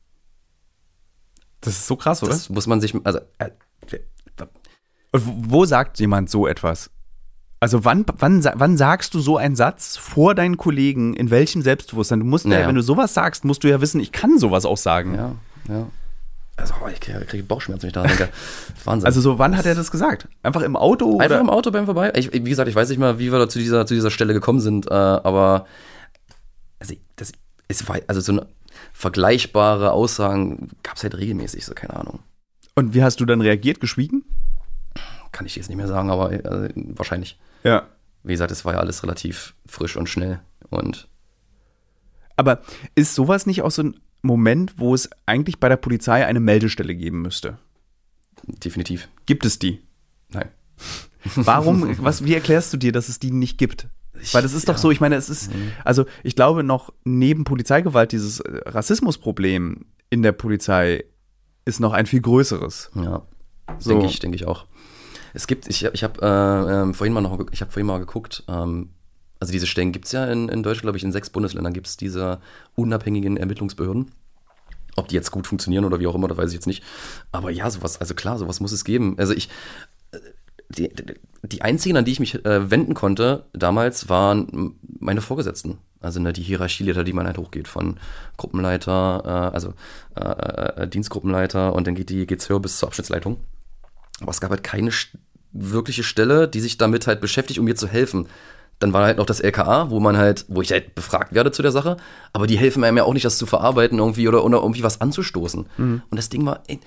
Das ist so krass, oder? Das muss man sich, also, äh, Und wo wo sagt jemand so etwas? Also wann, wann, sa- wann sagst du so einen Satz vor deinen Kollegen, in welchem Selbstbewusstsein? Du musst ja, Naja. wenn du sowas sagst, musst du ja wissen, ich kann sowas auch sagen. ja, ja. Also, oh, ich kriege krieg Bauchschmerzen, wenn ich daran denke. Wahnsinn. Also so, wann hat er das gesagt? Einfach im Auto? Einfach oder? im Auto beim Vorbei. Ich, wie gesagt, ich weiß nicht mal, wie wir da zu dieser, zu dieser Stelle gekommen sind, äh, aber also, das ist, also so eine vergleichbare Aussagen gab es halt regelmäßig, so keine Ahnung. Und wie hast du dann reagiert? Geschwiegen? Kann ich jetzt nicht mehr sagen, aber äh, wahrscheinlich. Ja. Wie gesagt, es war ja alles relativ frisch und schnell und Aber ist sowas nicht auch so ein Moment, wo es eigentlich bei der Polizei eine Meldestelle geben müsste? definitiv. Gibt es die? Nein. Warum, was, wie erklärst du dir, dass es die nicht gibt? Weil das ist doch Ja. so, ich meine, es ist, also ich glaube noch, neben Polizeigewalt, dieses äh, Rassismusproblem in der Polizei ist noch ein viel größeres. Ja, So. denke ich, denke ich auch. Es gibt, ich, ich habe äh, ähm, vorhin mal noch, ich habe vorhin mal geguckt, ähm, also diese Stellen gibt es ja in, in Deutschland, glaube ich, in sechs Bundesländern gibt es diese unabhängigen Ermittlungsbehörden. Ob die jetzt gut funktionieren oder wie auch immer, da weiß ich jetzt nicht. Aber ja, sowas, also klar, sowas muss es geben. Also ich, äh, die, die einzigen, an die ich mich äh, wenden konnte damals, waren meine Vorgesetzten. Also ne, die Hierarchieleiter, die man halt hochgeht, von Gruppenleiter, äh, also äh, äh, Dienstgruppenleiter und dann geht die geht's höher bis zur Abschnittsleitung. Aber es gab halt keine st- wirkliche Stelle, die sich damit halt beschäftigt, um mir zu helfen. Dann war halt noch das L K A, wo man halt, wo ich halt befragt werde zu der Sache, aber die helfen einem ja auch nicht, das zu verarbeiten irgendwie oder, oder irgendwie was anzustoßen. Mhm. Und das Ding war, ey,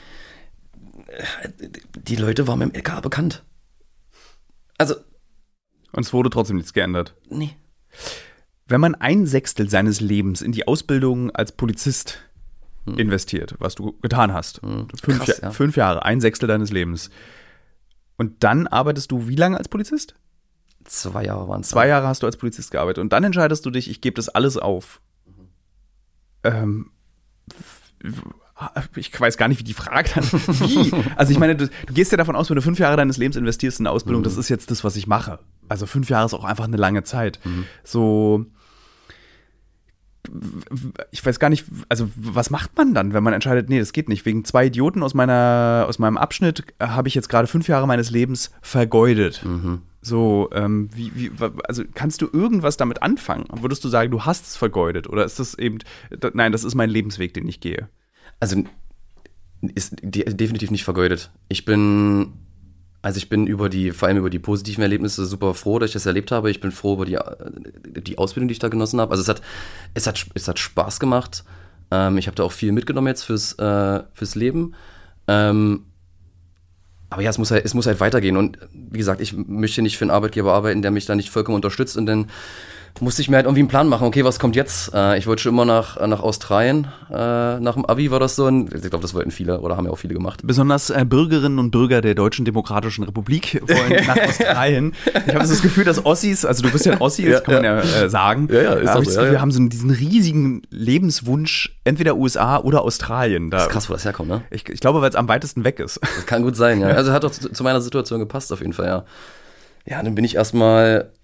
die Leute waren mit dem L K A bekannt. Also, Und es wurde trotzdem nichts geändert. nee. Wenn man ein Sechstel seines Lebens in die Ausbildung als Polizist Hm. investiert, was du getan hast, Hm. fünf, Krass, Ja- ja. fünf Jahre, ein Sechstel deines Lebens, und dann arbeitest du wie lange als Polizist? Zwei Jahre waren es. Zwei Jahre hast du als Polizist gearbeitet und dann entscheidest du dich, ich gebe das alles auf. Ähm, ich weiß gar nicht, wie die Frage dann, wie? Also ich meine, du, du gehst ja davon aus, wenn du fünf Jahre deines Lebens investierst in eine Ausbildung, Mhm. das ist jetzt das, was ich mache. Also fünf Jahre ist auch einfach eine lange Zeit. Mhm. So, ich weiß gar nicht, also was macht man dann, wenn man entscheidet, nee, das geht nicht. Wegen zwei Idioten aus meiner, aus meinem Abschnitt habe ich jetzt gerade fünf Jahre meines Lebens vergeudet. Mhm. So, ähm, wie, wie, also kannst du irgendwas damit anfangen? Würdest du sagen, du hast es vergeudet? Oder ist das eben, da, nein, das ist mein Lebensweg, den ich gehe? Also ist de definitiv nicht vergeudet. Ich bin, also ich bin über die, vor allem über die positiven Erlebnisse super froh, dass ich das erlebt habe. Ich bin froh über die, die Ausbildung, die ich da genossen habe. Also es hat, es hat, es hat Spaß gemacht. Ähm, ich habe da auch viel mitgenommen jetzt fürs, äh, fürs Leben. Ähm, aber ja, es muss halt, es muss halt weitergehen. Und wie gesagt, ich möchte nicht für einen Arbeitgeber arbeiten, der mich da nicht vollkommen unterstützt. Und dann musste ich mir halt irgendwie einen Plan machen. Okay, was kommt jetzt? Äh, ich wollte schon immer nach, nach Australien. Äh, nach dem Abi war das so ein, ich glaube, das wollten viele oder haben ja auch viele gemacht. Besonders äh, Bürgerinnen und Bürger der Deutschen Demokratischen Republik wollen nach Australien. Ich habe so das Gefühl, dass Ossis, also du bist ja ein Ossi, das Ja, kann man ja äh, sagen. Ja, ja, ist hab auch ich so, das Gefühl, ja, ja. wir haben so diesen riesigen Lebenswunsch, entweder U S A oder Australien. Da, Das ist krass, wo das herkommt, ne? ich, ich glaube, weil es am weitesten weg ist. Das kann gut sein, ja. Also hat doch zu, zu meiner Situation gepasst auf jeden Fall, ja. Ja, dann bin ich erstmal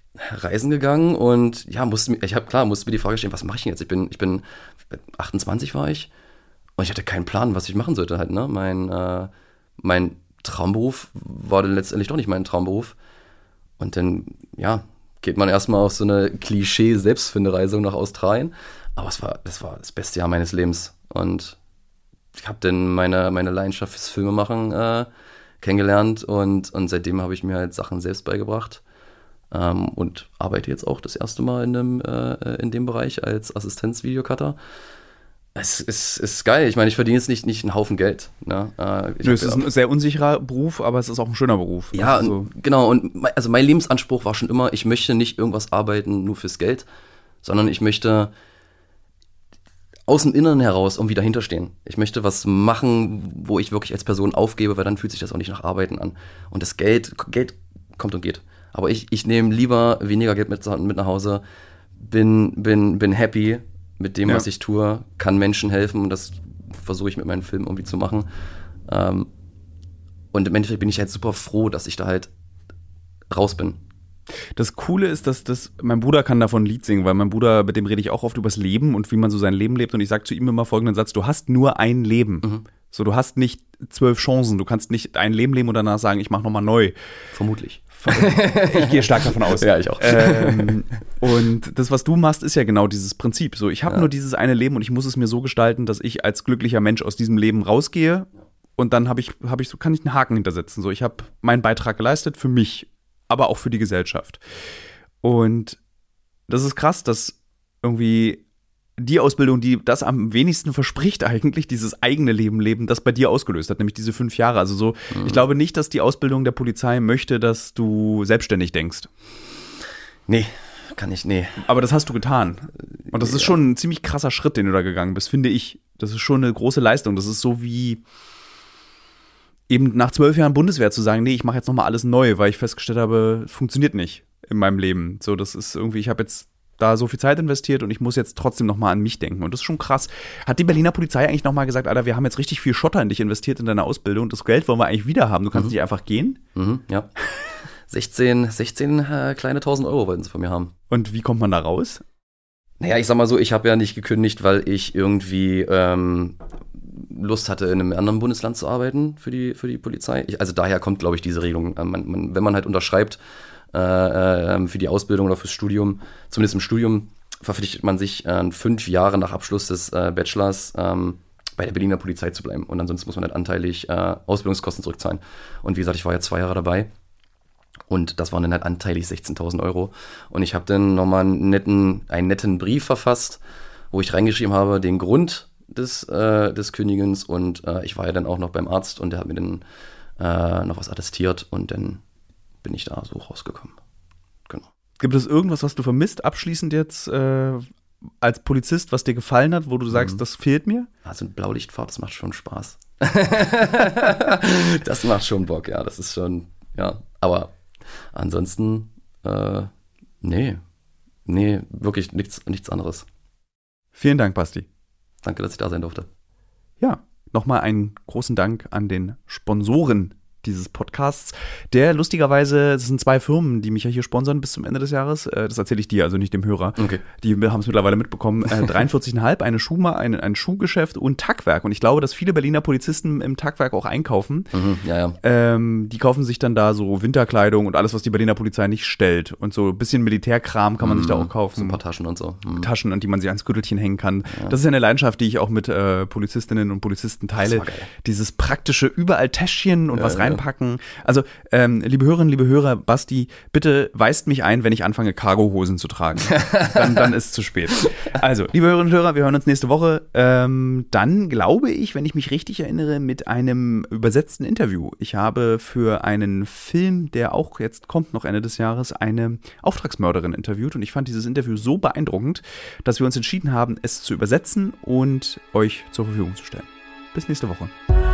reisen gegangen und ja, musste mir, ich habe klar, musste mir die Frage stellen, was mache ich denn jetzt? Ich bin, ich bin achtundzwanzig war ich und ich hatte keinen Plan, was ich machen sollte halt, ne? Mein, äh, mein Traumberuf war dann letztendlich doch nicht mein Traumberuf. Und dann, ja, geht man erstmal auf so eine Klischee-Selbstfindereise nach Australien. Aber es war, das war das beste Jahr meines Lebens. Und ich habe dann meine, meine Leidenschaft fürs Filmemachen äh, kennengelernt und, und seitdem habe ich mir halt Sachen selbst beigebracht. Ähm, und arbeite jetzt auch das erste Mal in dem, äh, in dem Bereich als Assistenz-Videocutter. Es ist, ist geil. Ich meine, ich verdiene jetzt nicht, nicht einen Haufen Geld. Ne? Äh, Nö, es ist ein sehr unsicherer Beruf, aber es ist auch ein schöner Beruf. Ja, also, genau. Und mein, also mein Lebensanspruch war schon immer, ich möchte nicht irgendwas arbeiten nur fürs Geld, sondern ich möchte aus dem Inneren heraus irgendwie dahinter stehen. Ich möchte was machen, wo ich wirklich als Person aufgebe, weil dann fühlt sich das auch nicht nach Arbeiten an. Und das Geld, Geld kommt und geht. Aber ich, ich nehme lieber weniger Geld mit, mit nach Hause, bin, bin, bin happy mit dem, ja. was ich tue, kann Menschen helfen und das versuche ich mit meinen Filmen irgendwie zu machen. Ähm, und im Endeffekt bin ich halt super froh, dass ich da halt raus bin. Das Coole ist, dass das, mein Bruder kann davon ein Lied singen, weil mein Bruder, mit dem rede ich auch oft übers Leben und wie man so sein Leben lebt und ich sage zu ihm immer folgenden Satz, du hast nur ein Leben. Mhm. So, du hast nicht zwölf Chancen, du kannst nicht ein Leben leben und danach sagen, ich mache nochmal neu. Vermutlich. Ich gehe stark davon aus. Ja, ich auch. Ähm, und das, was du machst, ist ja genau dieses Prinzip. So, ich habe ja. nur dieses eine Leben und ich muss es mir so gestalten, dass ich als glücklicher Mensch aus diesem Leben rausgehe und dann habe ich, habe ich so, kann ich einen Haken hintersetzen. So, ich habe meinen Beitrag geleistet für mich, aber auch für die Gesellschaft. Und das ist krass, dass irgendwie die Ausbildung, die das am wenigsten verspricht eigentlich, dieses eigene Leben leben, das bei dir ausgelöst hat, nämlich diese fünf Jahre. Also so, mhm. ich glaube nicht, dass die Ausbildung der Polizei möchte, dass du selbstständig denkst. Nee, kann ich, nee. Aber das hast du getan. Und das ist schon ein ziemlich krasser Schritt, den du da gegangen bist, finde ich. Das ist schon eine große Leistung. Das ist so wie eben nach zwölf Jahren Bundeswehr zu sagen, nee, ich mache jetzt nochmal alles neu, weil ich festgestellt habe, funktioniert nicht in meinem Leben. So, das ist irgendwie, ich habe jetzt da so viel Zeit investiert und ich muss jetzt trotzdem nochmal an mich denken. Und das ist schon krass. Hat die Berliner Polizei eigentlich nochmal gesagt, Alter, wir haben jetzt richtig viel Schotter in dich investiert in deine Ausbildung. Das Geld wollen wir eigentlich wieder haben. Du kannst mhm. nicht einfach gehen? Mhm, ja. sechzehn, sechzehn äh, kleine tausend Euro wollten sie von mir haben. Und wie kommt man da raus? Naja, ich sag mal so, ich habe ja nicht gekündigt, weil ich irgendwie ähm, Lust hatte, in einem anderen Bundesland zu arbeiten für die, für die Polizei. Ich, also daher kommt, glaube ich, diese Regelung. Man, man, wenn man halt unterschreibt, Äh, äh, für die Ausbildung oder fürs Studium, zumindest im Studium, verpflichtet man sich äh, fünf Jahre nach Abschluss des äh, Bachelors ähm, bei der Berliner Polizei zu bleiben. Und ansonsten muss man halt anteilig äh, Ausbildungskosten zurückzahlen. Und wie gesagt, ich war ja zwei Jahre dabei und das waren dann halt anteilig sechzehntausend Euro. Und ich habe dann nochmal einen netten, einen netten Brief verfasst, wo ich reingeschrieben habe, den Grund des, äh, des Kündigens und äh, ich war ja dann auch noch beim Arzt und der hat mir dann äh, noch was attestiert und dann bin ich da so rausgekommen. Genau. Gibt es irgendwas, was du vermisst, abschließend jetzt äh, als Polizist, was dir gefallen hat, wo du sagst, mhm. das fehlt mir? Also eine Blaulichtfahrt, das macht schon Spaß. Das macht schon Bock, ja, das ist schon, ja. Aber ansonsten, äh, nee, nee, wirklich nichts, nichts anderes. Vielen Dank, Basti. Danke, dass ich da sein durfte. Ja, nochmal einen großen Dank an den Sponsoren dieses Podcasts, der lustigerweise, das sind zwei Firmen, die mich ja hier sponsern bis zum Ende des Jahres, das erzähle ich dir, also nicht dem Hörer, okay. Die haben es mittlerweile mitbekommen, dreiundvierzig Komma fünf, eine Schuhma, ein, ein Schuhgeschäft und Tackwerk und ich glaube, dass viele Berliner Polizisten im Tackwerk auch einkaufen, mhm, ja, ja. Ähm, die kaufen sich dann da so Winterkleidung und alles, was die Berliner Polizei nicht stellt und so ein bisschen Militärkram kann man mhm, sich da auch kaufen. So ein paar Taschen und so. Mhm. Taschen, an die man sich ans Gürtelchen hängen kann. Ja. Das ist ja eine Leidenschaft, die ich auch mit äh, Polizistinnen und Polizisten teile. Dieses praktische, überall Täschchen und ja, was rein packen. Also, ähm, liebe Hörerinnen, liebe Hörer, Basti, bitte weist mich ein, wenn ich anfange, Cargohosen zu tragen. Dann, dann ist es zu spät. Also, liebe Hörerinnen und Hörer, wir hören uns nächste Woche. Ähm, dann glaube ich, wenn ich mich richtig erinnere, mit einem übersetzten Interview. Ich habe für einen Film, der auch jetzt kommt, noch Ende des Jahres, eine Auftragsmörderin interviewt. Und ich fand dieses Interview so beeindruckend, dass wir uns entschieden haben, es zu übersetzen und euch zur Verfügung zu stellen. Bis nächste Woche.